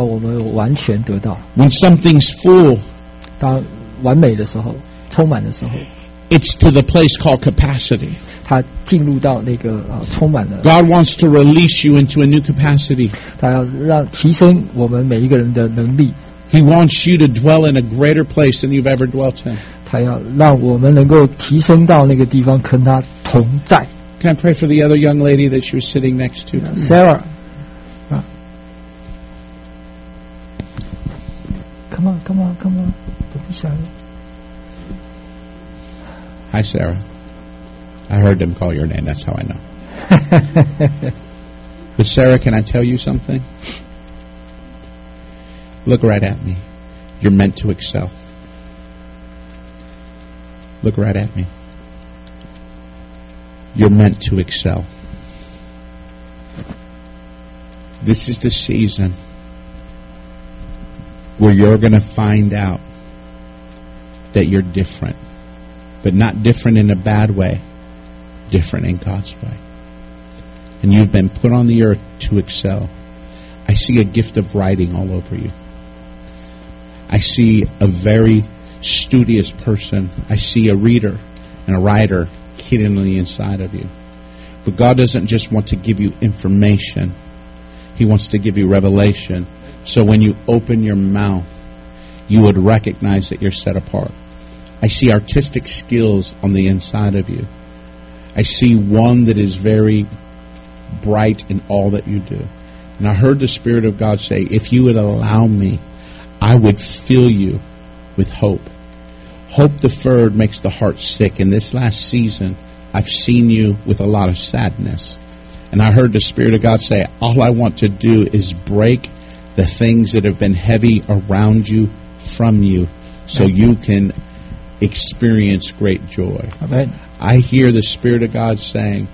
When something's full, it's to the place called capacity. God wants to release you into a new capacity. He wants you to dwell in a greater place than you've ever dwelt in. Can I pray for the other young lady that she was sitting next to? Sarah. Come on, come on, come on. Don't be shy. Hi, Sarah. I heard them call your name. That's how I know. But Sarah, can I tell you something? Look right at me. You're meant to excel. Look right at me. You're meant to excel. This is the season where you're going to find out that you're different. But not different in a bad way. Different in God's way. And you've been put on the earth to excel. I see a gift of writing all over you. I see a very studious person. I see a reader and a writer hidden on the inside of you. But God doesn't just want to give you information. He wants to give you revelation. So when you open your mouth, you would recognize that you're set apart. I see artistic skills on the inside of you. I see one that is very bright in all that you do. And I heard the Spirit of God say, if you would allow me, I would fill you with hope. Hope deferred makes the heart sick. In this last season, I've seen you with a lot of sadness. And I heard the Spirit of God say, all I want to do is break the things that have been heavy around you from you so you can experience great joy. Amen. I hear the Spirit of God saying,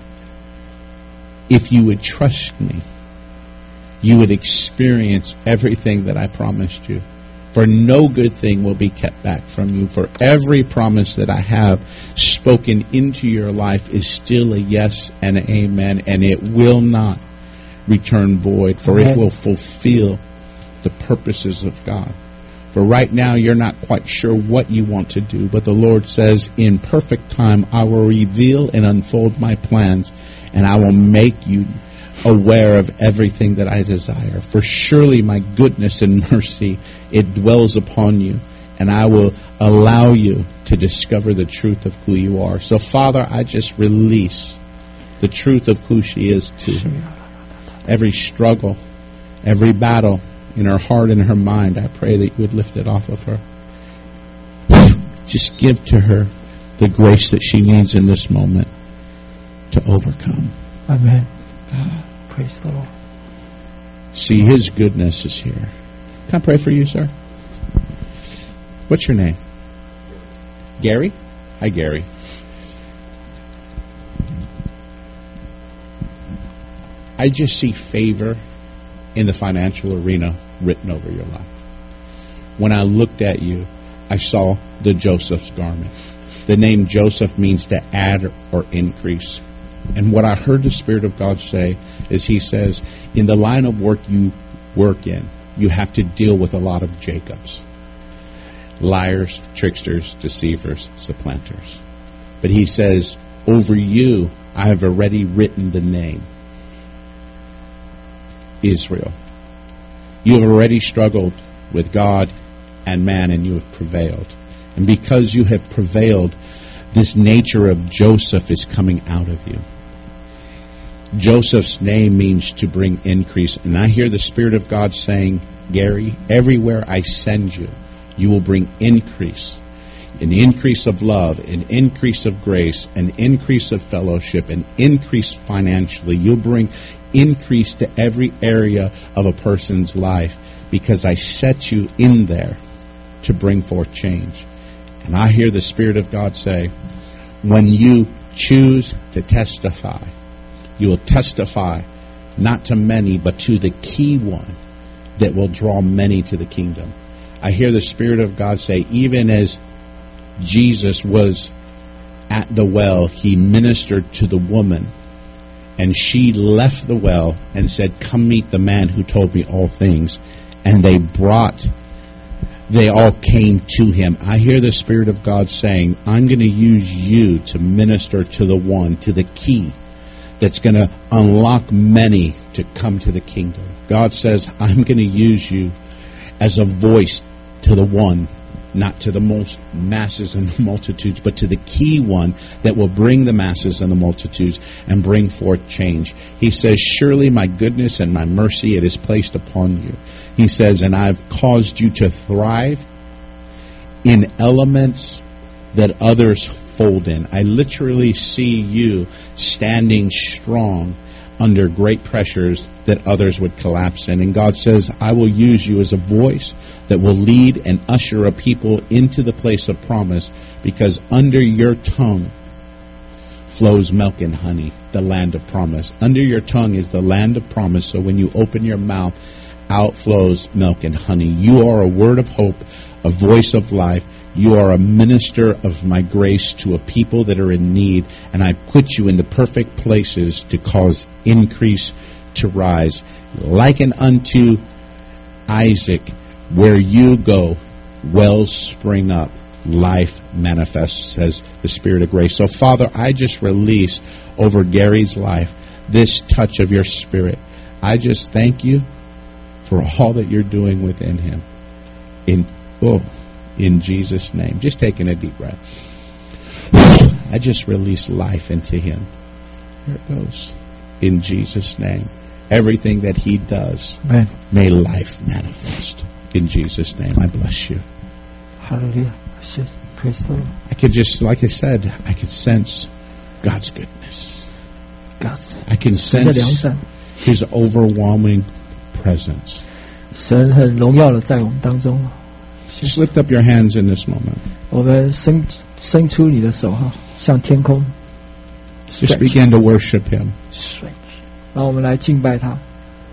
if you would trust me, you would experience everything that I promised you. For no good thing will be kept back from you. For every promise that I have spoken into your life is still a yes and an amen, and it will not return void, for it will fulfill the purposes of God. For right now, you're not quite sure what you want to do, but the Lord says, in perfect time, I will reveal and unfold my plans, and I will make you aware of everything that I desire. For surely my goodness and mercy, it dwells upon you, and I will allow you to discover the truth of who you are. So, Father, I just release the truth of who she is to her. Every struggle, every battle in her heart and her mind, I pray that you would lift it off of her. Just give to her the grace that she needs in this moment to overcome. Amen. Praise the Lord. See, His goodness is here. Can I pray for you, sir? What's your name? Gary? Hi, Gary. I just see favor in the financial arena written over your life. When I looked at you, I saw the Joseph's garment. The name Joseph means to add or increase. And what I heard the Spirit of God say is He says, in the line of work you work in, you have to deal with a lot of Jacobs. Liars, tricksters, deceivers, supplanters. But He says, over you, I have already written the name Israel. You have already struggled with God and man, and you have prevailed. And because you have prevailed, this nature of Joseph is coming out of you. Joseph's name means to bring increase. And I hear the Spirit of God saying, Gary, everywhere I send you, you will bring increase. An increase of love, an increase of grace, an increase of fellowship, an increase financially. You'll bring increase to every area of a person's life because I set you in there to bring forth change. And I hear the Spirit of God say, when you choose to testify, you will testify not to many, but to the key one that will draw many to the kingdom. I hear the Spirit of God say, even as Jesus was at the well, He ministered to the woman, and she left the well and said, come meet the man who told me all things. And they brought They all came to Him. I hear the Spirit of God saying, I'm going to use you to minister to the one, to the key that's going to unlock many to come to the kingdom. God says, I'm going to use you as a voice to the one, not to the most masses and the multitudes, but to the key one that will bring the masses and the multitudes and bring forth change. He says, surely my goodness and my mercy, it is placed upon you. He says, and I've caused you to thrive in elements that others fold in. I literally see you standing strong under great pressures that others would collapse in. And God says, I will use you as a voice that will lead and usher a people into the place of promise, because under your tongue flows milk and honey, the land of promise. Under your tongue is the land of promise, so when you open your mouth, out flows milk and honey. You are a word of hope, a voice of life. You are a minister of my grace to a people that are in need, and I put you in the perfect places to cause increase to rise. Liken unto Isaac, where you go, wells spring up, life manifests, says the Spirit of grace. So, Father, I just release over Gary's life this touch of your Spirit. I just thank you for all that you're doing within him. In oh, in Jesus' name. Just taking a deep breath. I just release life into him. There it goes. In Jesus' name. Everything that he does, Amen. May life manifest. In Jesus' name, I bless you. Hallelujah. Praise the Lord. I could just, like I said, I could sense God's goodness. God's I can sense his overwhelming presence. 神很荣耀的在我们当中。 Just lift up your hands in this moment. 我们伸伸出你的手哈，向天空。 Just begin to worship him. 让我们来敬拜他。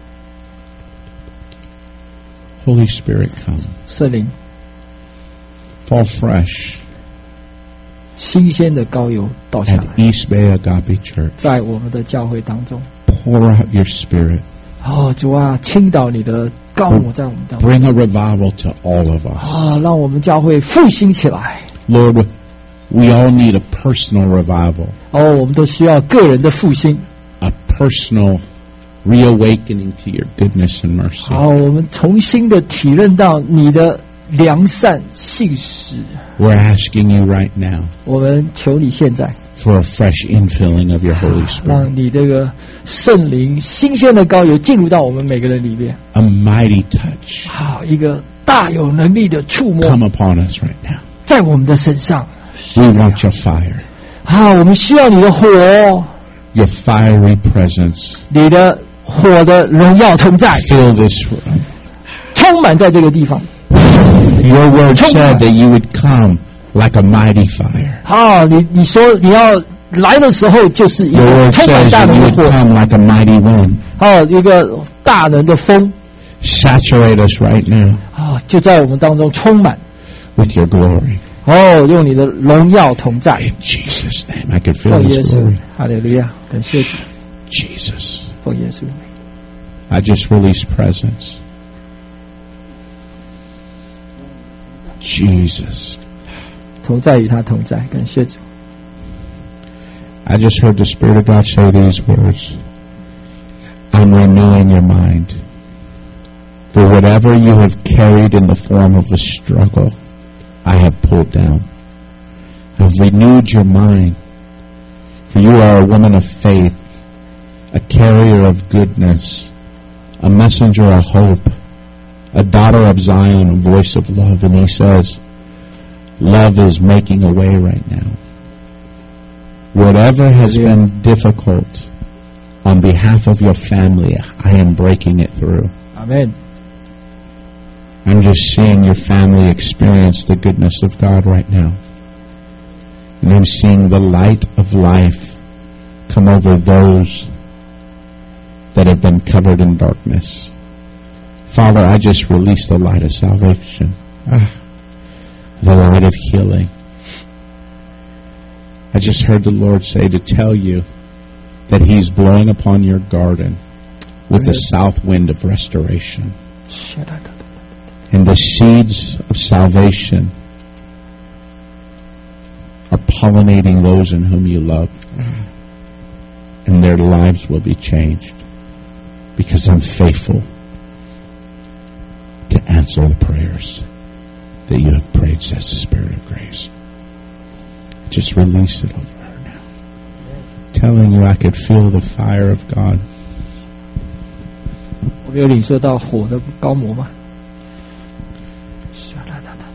Holy Spirit, come. 圣灵 Fall fresh 新鲜的膏油倒下 at 来， East Bay Agape Church. 在我们的教会当中。 Pour out your Spirit. 哦，主啊，倾倒你的膏抹在我们当中。 Bring a revival to all of us. 啊，让我们教会复兴起来。 Lord, we all need a personal revival. 哦，我们都需要个人的复兴。 A personal reawakening to your goodness and mercy. 好，我们重新的体认到你的良善信实。 We're asking you right now 我们求你现在 for a fresh infilling of your Holy Spirit. 让你这个圣灵新鲜的膏油进入到我们每个人里面。 A mighty touch 好，一个大有能力的触摸 come upon us right now. 在我们的身上。 We want your fire, 好，我们需要你的火， your fiery presence. 你的火的荣耀同在， Fill this room. 充满在这个地方。 Your word said that you would come like a mighty fire. 好，你你说你要来的时候，就是一 Your 个 word 充满 says 大 that 能 you 的 would 火， come like a mighty wind. 好，一个大能的风， Saturate us right now 好，就在我们当中充满。 with your glory. 哦，用你的荣耀同在。 In Jesus' name, I could feel 奉耶 His 稣 glory.， 哈利路亚，感谢主， Jesus. 奉耶稣。 I just release presence. Jesus. 同在与他同在，感谢主。 I just heard the Spirit of God say these words. I'm renewing your mind. For whatever you have carried in the form of a struggle, I have pulled down. I've renewed your mind. For you are a woman of faith, a carrier of goodness, a messenger of hope, a daughter of Zion, a voice of love. And he says, love is making a way right now. Whatever has been difficult on behalf of your family, I am breaking it through. Amen. I'm just seeing your family experience the goodness of God right now. And I'm seeing the light of life come over those that have been covered in darkness. Father, I just release the light of salvation. Ah, the light of healing. I just heard the Lord say to tell you that He's blowing upon your garden with the south wind of restoration. And the seeds of salvation are pollinating those in whom you love. And their lives will be changed. Because I'm faithful to answer the prayers that you have prayed, says the Spirit of grace. Just release it over her now. Telling you I could feel the fire of God. 我们有领受到火的高摩吗？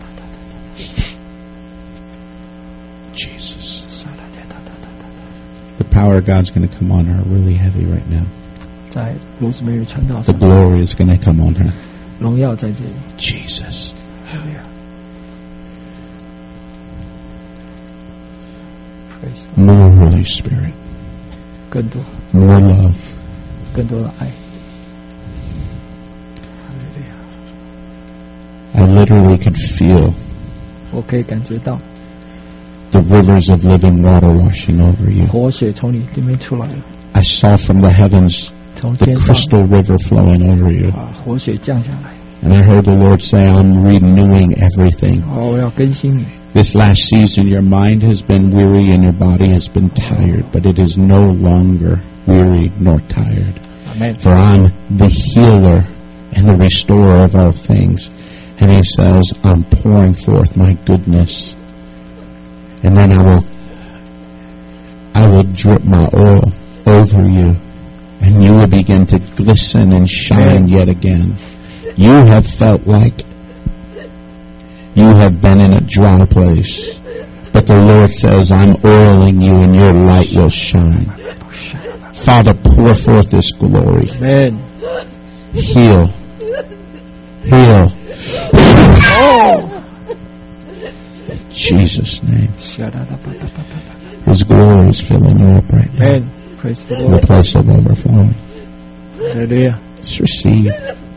Jesus. The power of God's going to come on her really heavy right now. 在 Rosemary 传道 The 上， glory is going to come on her. 荣耀在这里。 Jesus. Praise the More Holy Spirit. 更多 More love. 更多的爱。 I literally could feel 我可以感觉到 the rivers of living water washing over you. 活水从你里面出来了， I saw from the heavens 从 the 天上 crystal river flowing over you. 啊，活水降下来。 And I heard the Lord say, I'm renewing everything. 哦，我要更新你。 This last season, your mind has been weary and your body has been tired, but it is no longer weary nor tired. Amen. For I'm the healer and the restorer of all things. And he says, I'm pouring forth my goodness. And then I will, I will drip my oil over you. And you will begin to glisten and shine yet again. You have felt like you have been in a dry place. But the Lord says, I'm oiling you and your light will shine. Father, pour forth this glory. Amen. Heal. Heal. Oh. In Jesus' name. His glory is filling you up right now. Amen. Praise the To the Lord. place of overflowing. Hallelujah. Just receive.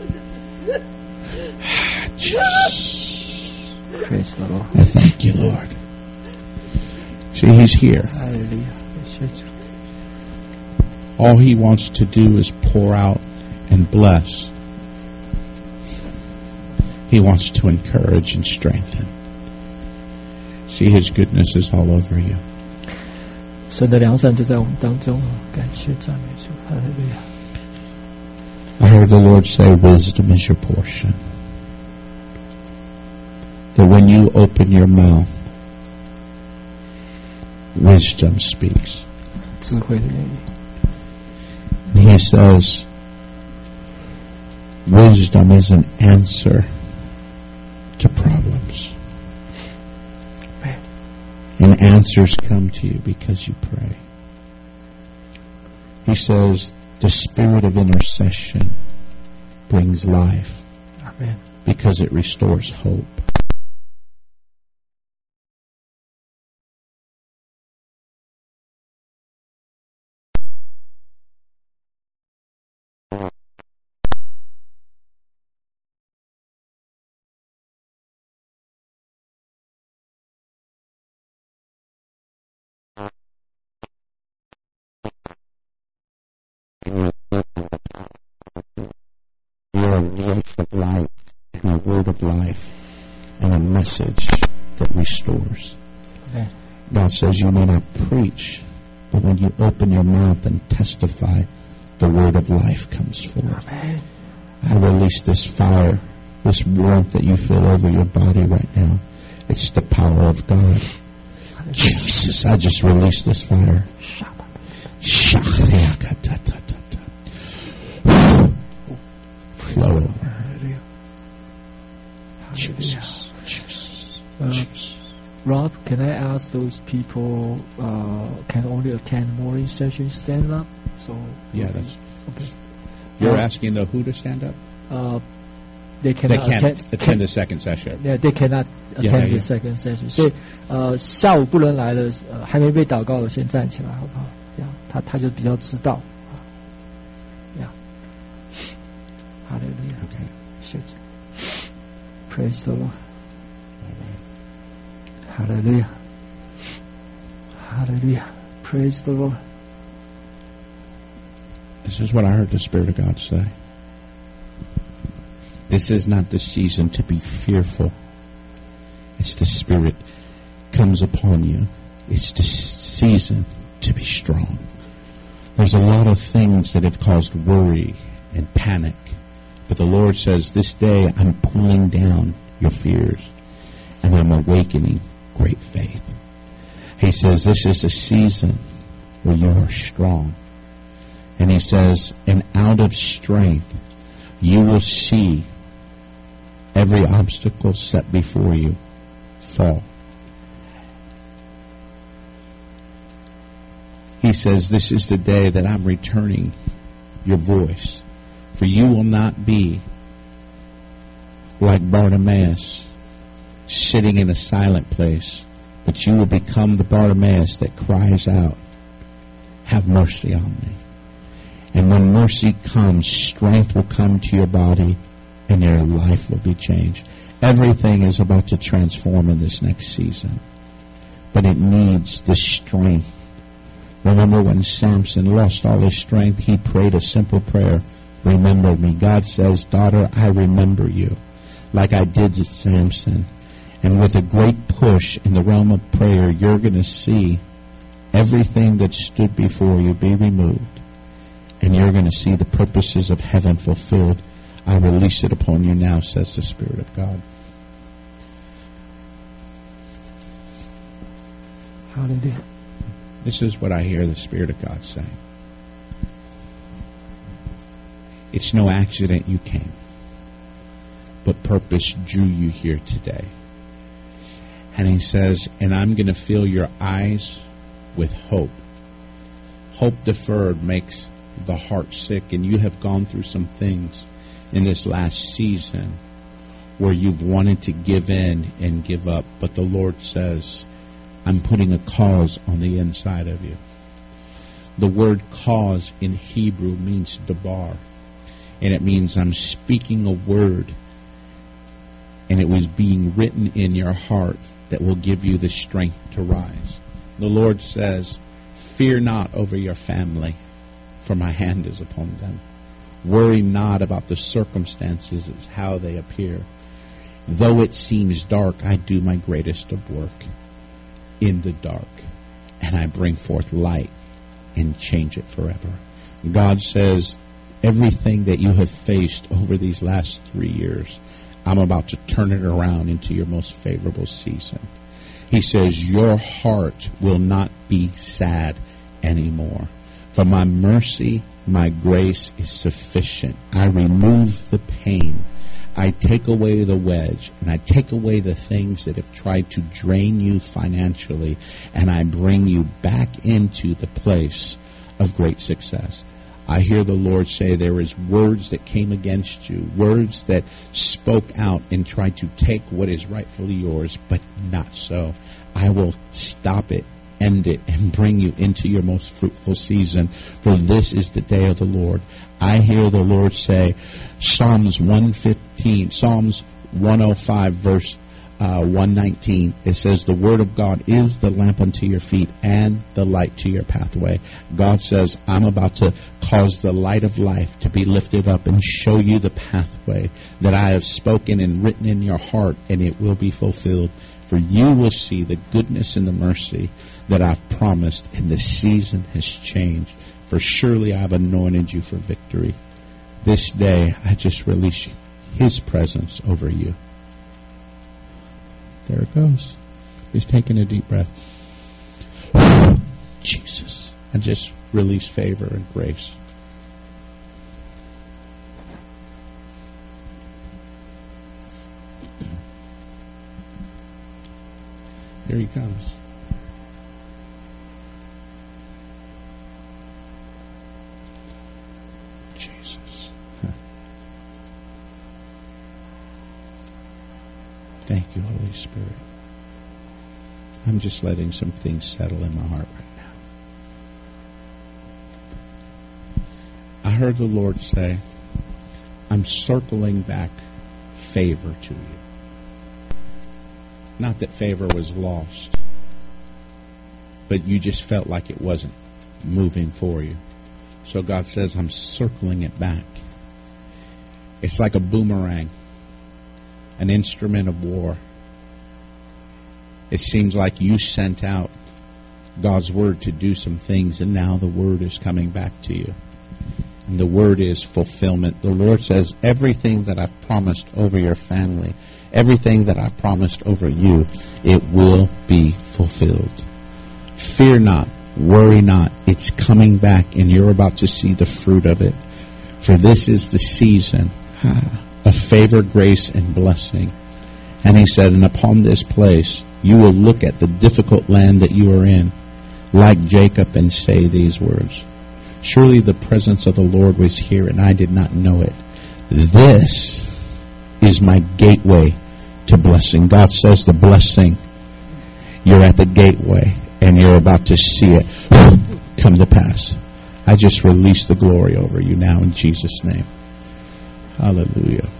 Jesus. Praise the Lord. I thank you, Lord. See, he's here. Hallelujah. 谢主。 All he wants to do is pour out and bless. He wants to encourage and strengthen. See, his goodness is all over you. 神的良善就在我们当中，感谢赞美主，哈利路亚。 I heard the Lord say, wisdom is your portion. That when you open your mouth, wisdom speaks. 智慧的言语， And he says, wisdom is an answer to problems. Amen. And answers come to you because you pray. He says, the spirit of intercession brings life Amen. because it restores hope. You're a voice of light and a word of life and a message that restores. Amen. God says you may not preach, but when you open your mouth and testify, the word of life comes forth. Amen. I release this fire, this warmth that you feel over your body right now. It's the power of God. Jesus, I just release this fire. Flow over. Hallelujah. Jesus, Jesus, Uh, Jesus. Rob, can I ask those people uh, can only attend morning session stand up? So Yeah, that's. okay. You're Uh, asking the who to stand up? Uh, they They cannot can't attend. attend the second session. Yeah, they cannot Yeah, attend yeah. the second session. 所以呃，下午不能来的，呃，还没被祷告的，先站起来，好不好？呀，他他就比较知道。呀，哈利路亚， Okay. 谢主。Praise the Lord. Hallelujah. Hallelujah. Praise the Lord. This is what I heard the Spirit of God say. This is not the season to be fearful. It's the Spirit comes upon you. It's the season to be strong. There's a lot of things that have caused worry and panic. But the Lord says, this day I'm pulling down your fears and I'm awakening great faith. He says, this is a season where you are strong. And he says, and out of strength, you will see every obstacle set before you fall. He He says, this is the day that I'm returning your voice. For you will not be like Bartimaeus, sitting in a silent place, but you will become the Bartimaeus that cries out, have mercy on me. And when mercy comes, strength will come to your body and your life will be changed. Everything is about to transform in this next season, but it needs the strength. Remember when Samson lost all his strength, he prayed a simple prayer, remember me. God says, daughter, I remember you, like I did to Samson. And with a great push in the realm of prayer, you're going to see everything that stood before you be removed. And you're going to see the purposes of heaven fulfilled. I release it upon you now, says the Spirit of God. Hallelujah. This is what I hear the Spirit of God saying. It's no accident you came, but purpose drew you here today. And He says, and I'm going to fill your eyes with hope. Hope deferred makes the heart sick, and you have gone through some things in this last season where you've wanted to give in and give up, but the Lord says, I'm putting a cause on the inside of you. The word cause in Hebrew means dabar, and it means I'm speaking a word, and it was being written in your heart that will give you the strength to rise. The Lord says, fear not over your family, for my hand is upon them. Worry not about the circumstances as how they appear. Though it seems dark, I do my greatest of work in the dark, and I bring forth light and change it forever. God says, everything that you have faced over these last three years, I'm about to turn it around into your most favorable season. He says, your heart will not be sad anymore. For my mercy, my grace is sufficient. I remove the pain. I take away the wedge, and I take away the things that have tried to drain you financially, and I bring you back into the place of great success. I hear the Lord say there is words that came against you, words that spoke out and tried to take what is rightfully yours, but not so. I will stop it, end it, and bring you into your most fruitful season, for this is the day of the Lord. I hear the Lord say, Psalms one fifteen, Psalms one oh five, verse uh, one nineteen, it says, the word of God is the lamp unto your feet and the light to your pathway. God says, I'm about to cause the light of life to be lifted up and show you the pathway that I have spoken and written in your heart, and it will be fulfilled. For you will see the goodness and the mercy that I've promised, and the season has changed. For surely I've anointed you for victory. This day I just release His presence over you. There it goes. He's taking a deep breath. Jesus. And just release favor and grace. Here He comes. Jesus. Huh. Thank you, Holy Spirit. I'm just letting some things settle in my heart right now. I heard the Lord say, I'm circling back favor to you. Not that favor was lost, but you just felt like it wasn't moving for you. So God says, I'm circling it back. It's like a boomerang, an instrument of war. It seems like you sent out God's word to do some things, and now the word is coming back to you. And the word is fulfillment. The Lord says, everything that I've promised over your family, everything that I've promised over you, it will be fulfilled. Fear not, worry not. It's coming back, and you're about to see the fruit of it. For this is the season of favor, grace, and blessing. And He said, and upon this place, you will look at the difficult land that you are in. like Jacob and say these words. Surely the presence of the Lord was here, and I did not know it. This is my gateway to blessing. God says the blessing. You're at the gateway, and you're about to see it come to pass. I just release the glory over you now in Jesus' name. Hallelujah.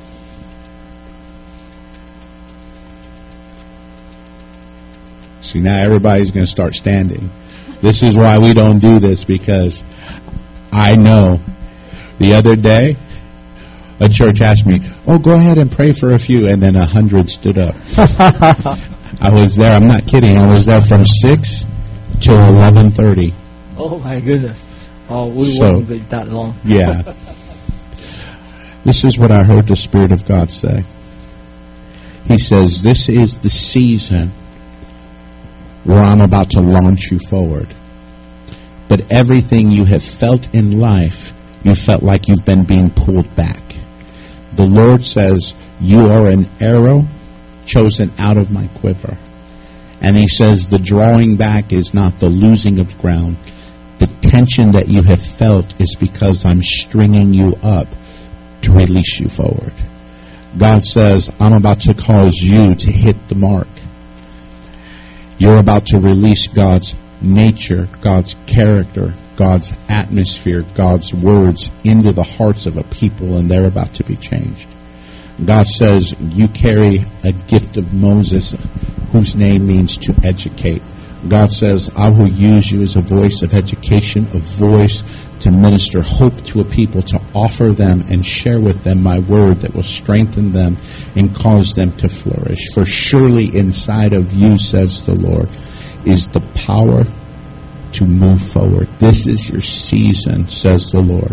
See, now everybody's going to start standing. This is why we don't do this, because I know the other day a church asked me, oh, go ahead and pray for a few, and then a hundred stood up. I was there, I'm not kidding, I was there from six till eleven thirty. Oh my goodness. Oh, we So, wouldn't be that long. Yeah. This is what I heard the Spirit of God say. He says, this is the season where I'm about to launch you forward. But everything you have felt in life, you felt like you've been being pulled back. The Lord says, you are an arrow chosen out of my quiver. And He says, the drawing back is not the losing of ground. The tension that you have felt is because I'm stringing you up to release you forward. God says, I'm about to cause you to hit the mark. You're about to release God's nature, God's character, God's atmosphere, God's words into the hearts of a people, and they're about to be changed. God says, you carry a gift of Moses, whose name means to educate. God says, I will use you as a voice of education, a voice to minister hope to a people, to offer them and share with them my word that will strengthen them and cause them to flourish. For surely inside of you, says the Lord, is the power to move forward. This is your season, says the Lord,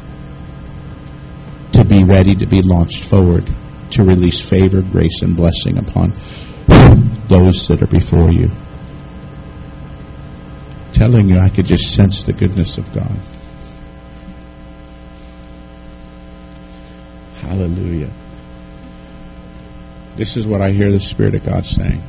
to be ready to be launched forward, to release favor, grace, and blessing upon those that are before you. Telling you, I could just sense the goodness of God. Hallelujah. This is what I hear the Spirit of God saying.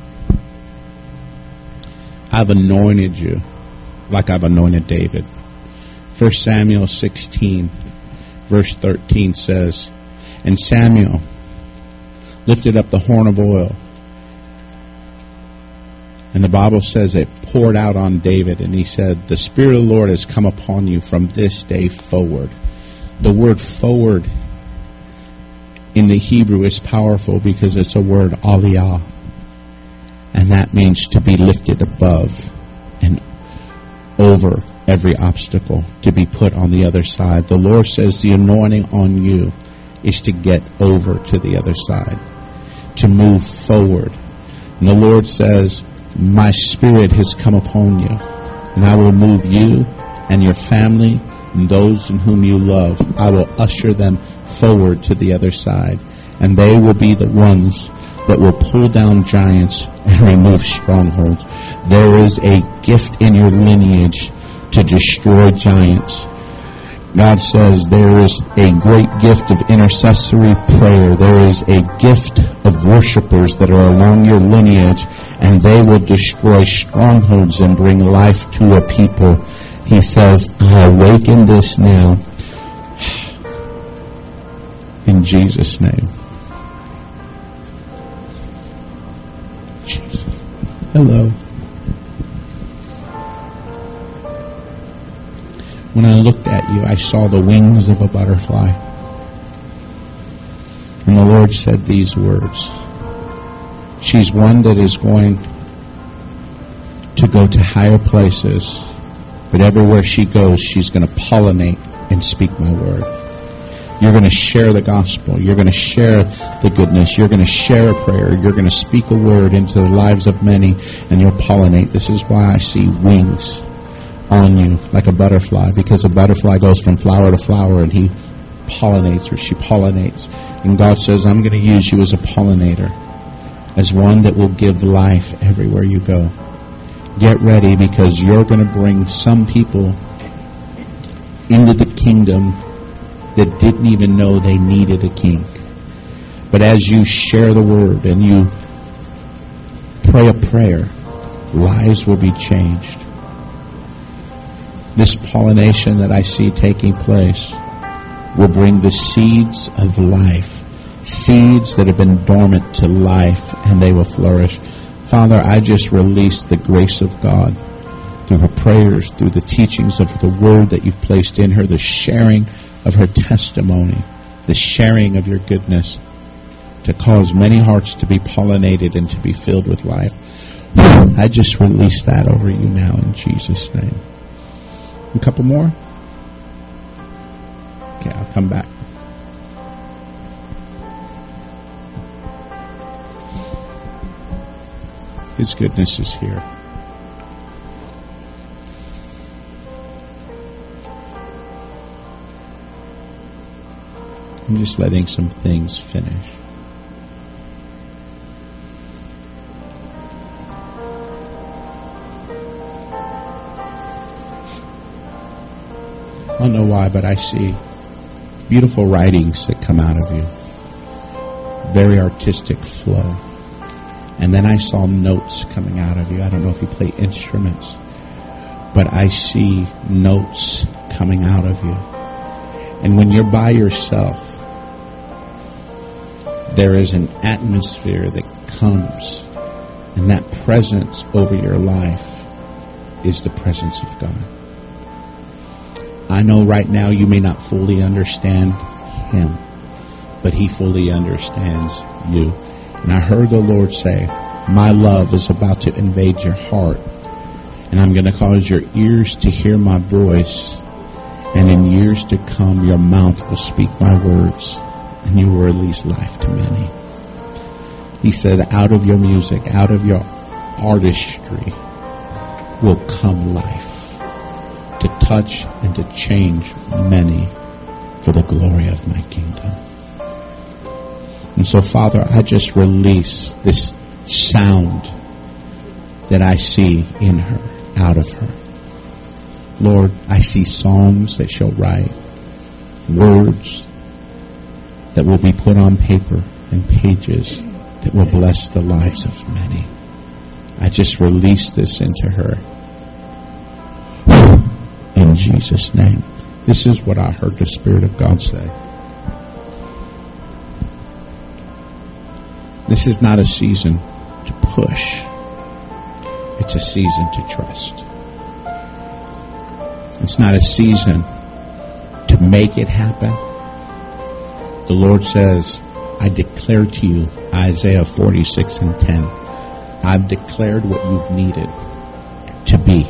I've anointed you like I've anointed David. First Samuel sixteen, verse thirteen says, and Samuel lifted up the horn of oil. And the Bible says it poured out on David, and he said, the Spirit of the Lord has come upon you from this day forward. The word forward in the Hebrew is powerful because it's a word aliyah. And that means to be lifted above and over every obstacle, to be put on the other side. The Lord says the anointing on you is to get over to the other side, to move forward. And the Lord says, my Spirit has come upon you, and I will move you and your family and those in whom you love. I will usher them forward to the other side, and they will be the ones that will pull down giants and remove strongholds. There is a gift in your lineage to destroy giants. God says there is a great gift of intercessory prayer. There is a gift of worshipers that are along your lineage, and they will destroy strongholds and bring life to a people. He says, I awaken this now in Jesus' name. Jesus. Hello. When I looked at you, I saw the wings of a butterfly. And the Lord said these words. She's one that is going to go to higher places, but everywhere she goes, she's going to pollinate and speak my word. You're going to share the gospel. You're going to share the goodness. You're going to share a prayer. You're going to speak a word into the lives of many, and you'll pollinate. This is why I see wings on you like a butterfly, because a butterfly goes from flower to flower, and he pollinates, or she pollinates. And God says, I'm going to use you as a pollinator, as one that will give life everywhere you go. Get ready, because you're going to bring some people into the kingdom that didn't even know they needed a king. But as you share the word and you pray a prayer, lives will be changed. This pollination that I see taking place will bring the seeds of life, seeds that have been dormant to life, and they will flourish. Father, I just release the grace of God through her prayers, through the teachings of the word that you've placed in her, the sharing of her testimony, the sharing of your goodness, to cause many hearts to be pollinated and to be filled with life. I just release that over you now in Jesus' name. A couple more? Okay, I'll come back. His goodness is here. I'm just letting some things finish. I don't know why, but I see beautiful writings that come out of you. Very artistic flow. And then I saw notes coming out of you. I don't know if you play instruments, but I see notes coming out of you. And when you're by yourself, there is an atmosphere that comes, and that presence over your life is the presence of God. I know right now you may not fully understand Him, but He fully understands you. And I heard the Lord say, my love is about to invade your heart, and I'm going to cause your ears to hear my voice, and in years to come your mouth will speak my words, and you will release life to many. He said, out of your music, out of your artistry will come life, to touch and to change many for the glory of my kingdom. And so, Father, I just release this sound that I see in her, out of her. Lord, I see songs that she'll write, words that will be put on paper and pages that will bless the lives of many. I just release this into her. In Jesus' name. This is what I heard the Spirit of God say. This is not a season to push. It's a season to trust. It's not a season to make it happen. The Lord says, I declare to you, Isaiah forty-six and ten, I've declared what you've needed to be.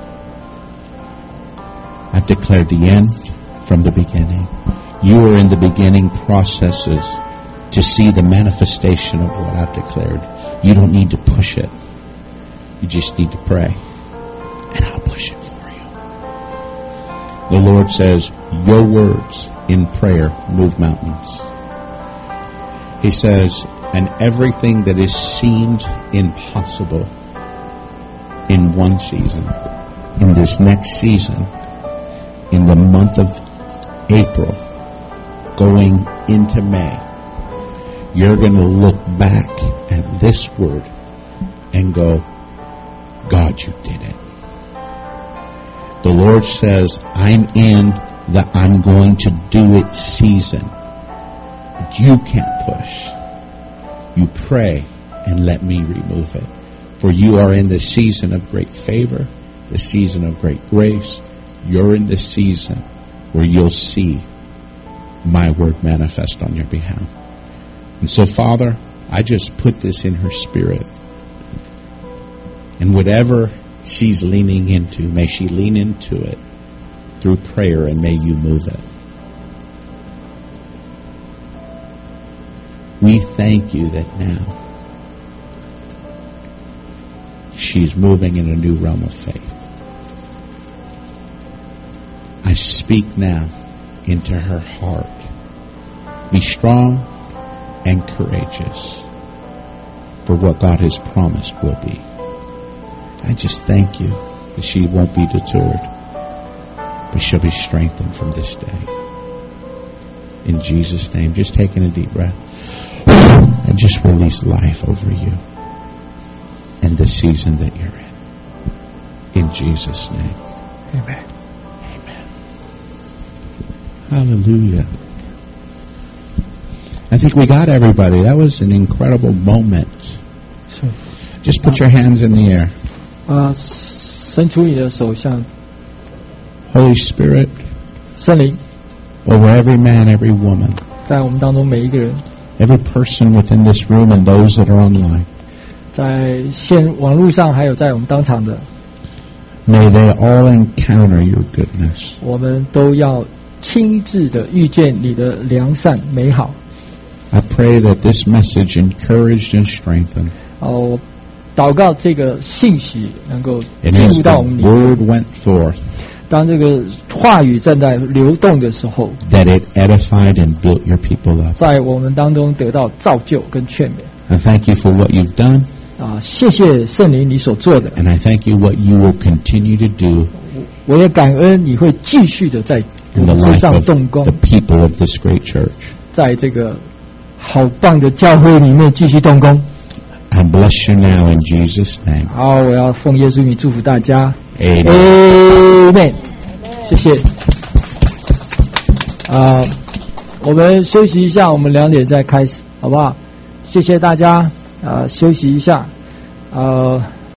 I've declared the end from the beginning. You are in the beginning processes to see the manifestation of what I've declared. You don't need to push it. You just need to pray, and I'll push it for you. The Lord says, your words in prayer move mountains. He says, and everything that is seemed impossible in one season, in this next season, in the month of April, going into May, you're going to look back at this word and go, God, you did it. The Lord says, I'm in the I'm going to do it season. You can't push. You pray and let me remove it. For you are in the season of great favor, the season of great grace. You're in the season where you'll see my word manifest on your behalf. And so, Father, I just put this in her spirit. And whatever she's leaning into, may she lean into it through prayer, and may you move it. We thank you that now she's moving in a new realm of faith. I speak now into her heart. Be strong and courageous for what God has promised will be. I just thank you that she won't be deterred, but she'll be strengthened from this day. In Jesus' name, just taking a deep breath and just release life over you and the season that you're in. In Jesus' name. Amen. Hallelujah. I think we got everybody. That was an incredible moment. 是 Just put your hands in the air. 啊，伸出你的手向 Holy Spirit, 圣灵， over every man, every woman, 在我们当中每一个人， every person within this room and those that are online. 在线网络上还有在我们当场的， May they all encounter your goodness. 我们都要亲自的遇见你的良善美好。 I pray that this message encouraged and strengthened. 哦，我祷告这个信息能够 And 进 as 入到 the 我们里面。 word went forth, 当这个话语正在流动的时候， that it edified and built your people up. 在我们当中得到造就跟劝勉。 I thank you for what you've done, 啊，谢谢圣灵你所做的， and I thank you what you will continue to do 我也感恩你会继续的在我 in the 们身 life 上 of 动工 the，people of this great church. 在这个好棒的教会里面继续动工。 I bless you now in Jesus' name. 好，我要奉耶稣名祝福大家。 Amen. Amen。谢谢。啊，我们休息一下，我们两点再开始，好不好？谢谢大家。啊，休息一下。呃。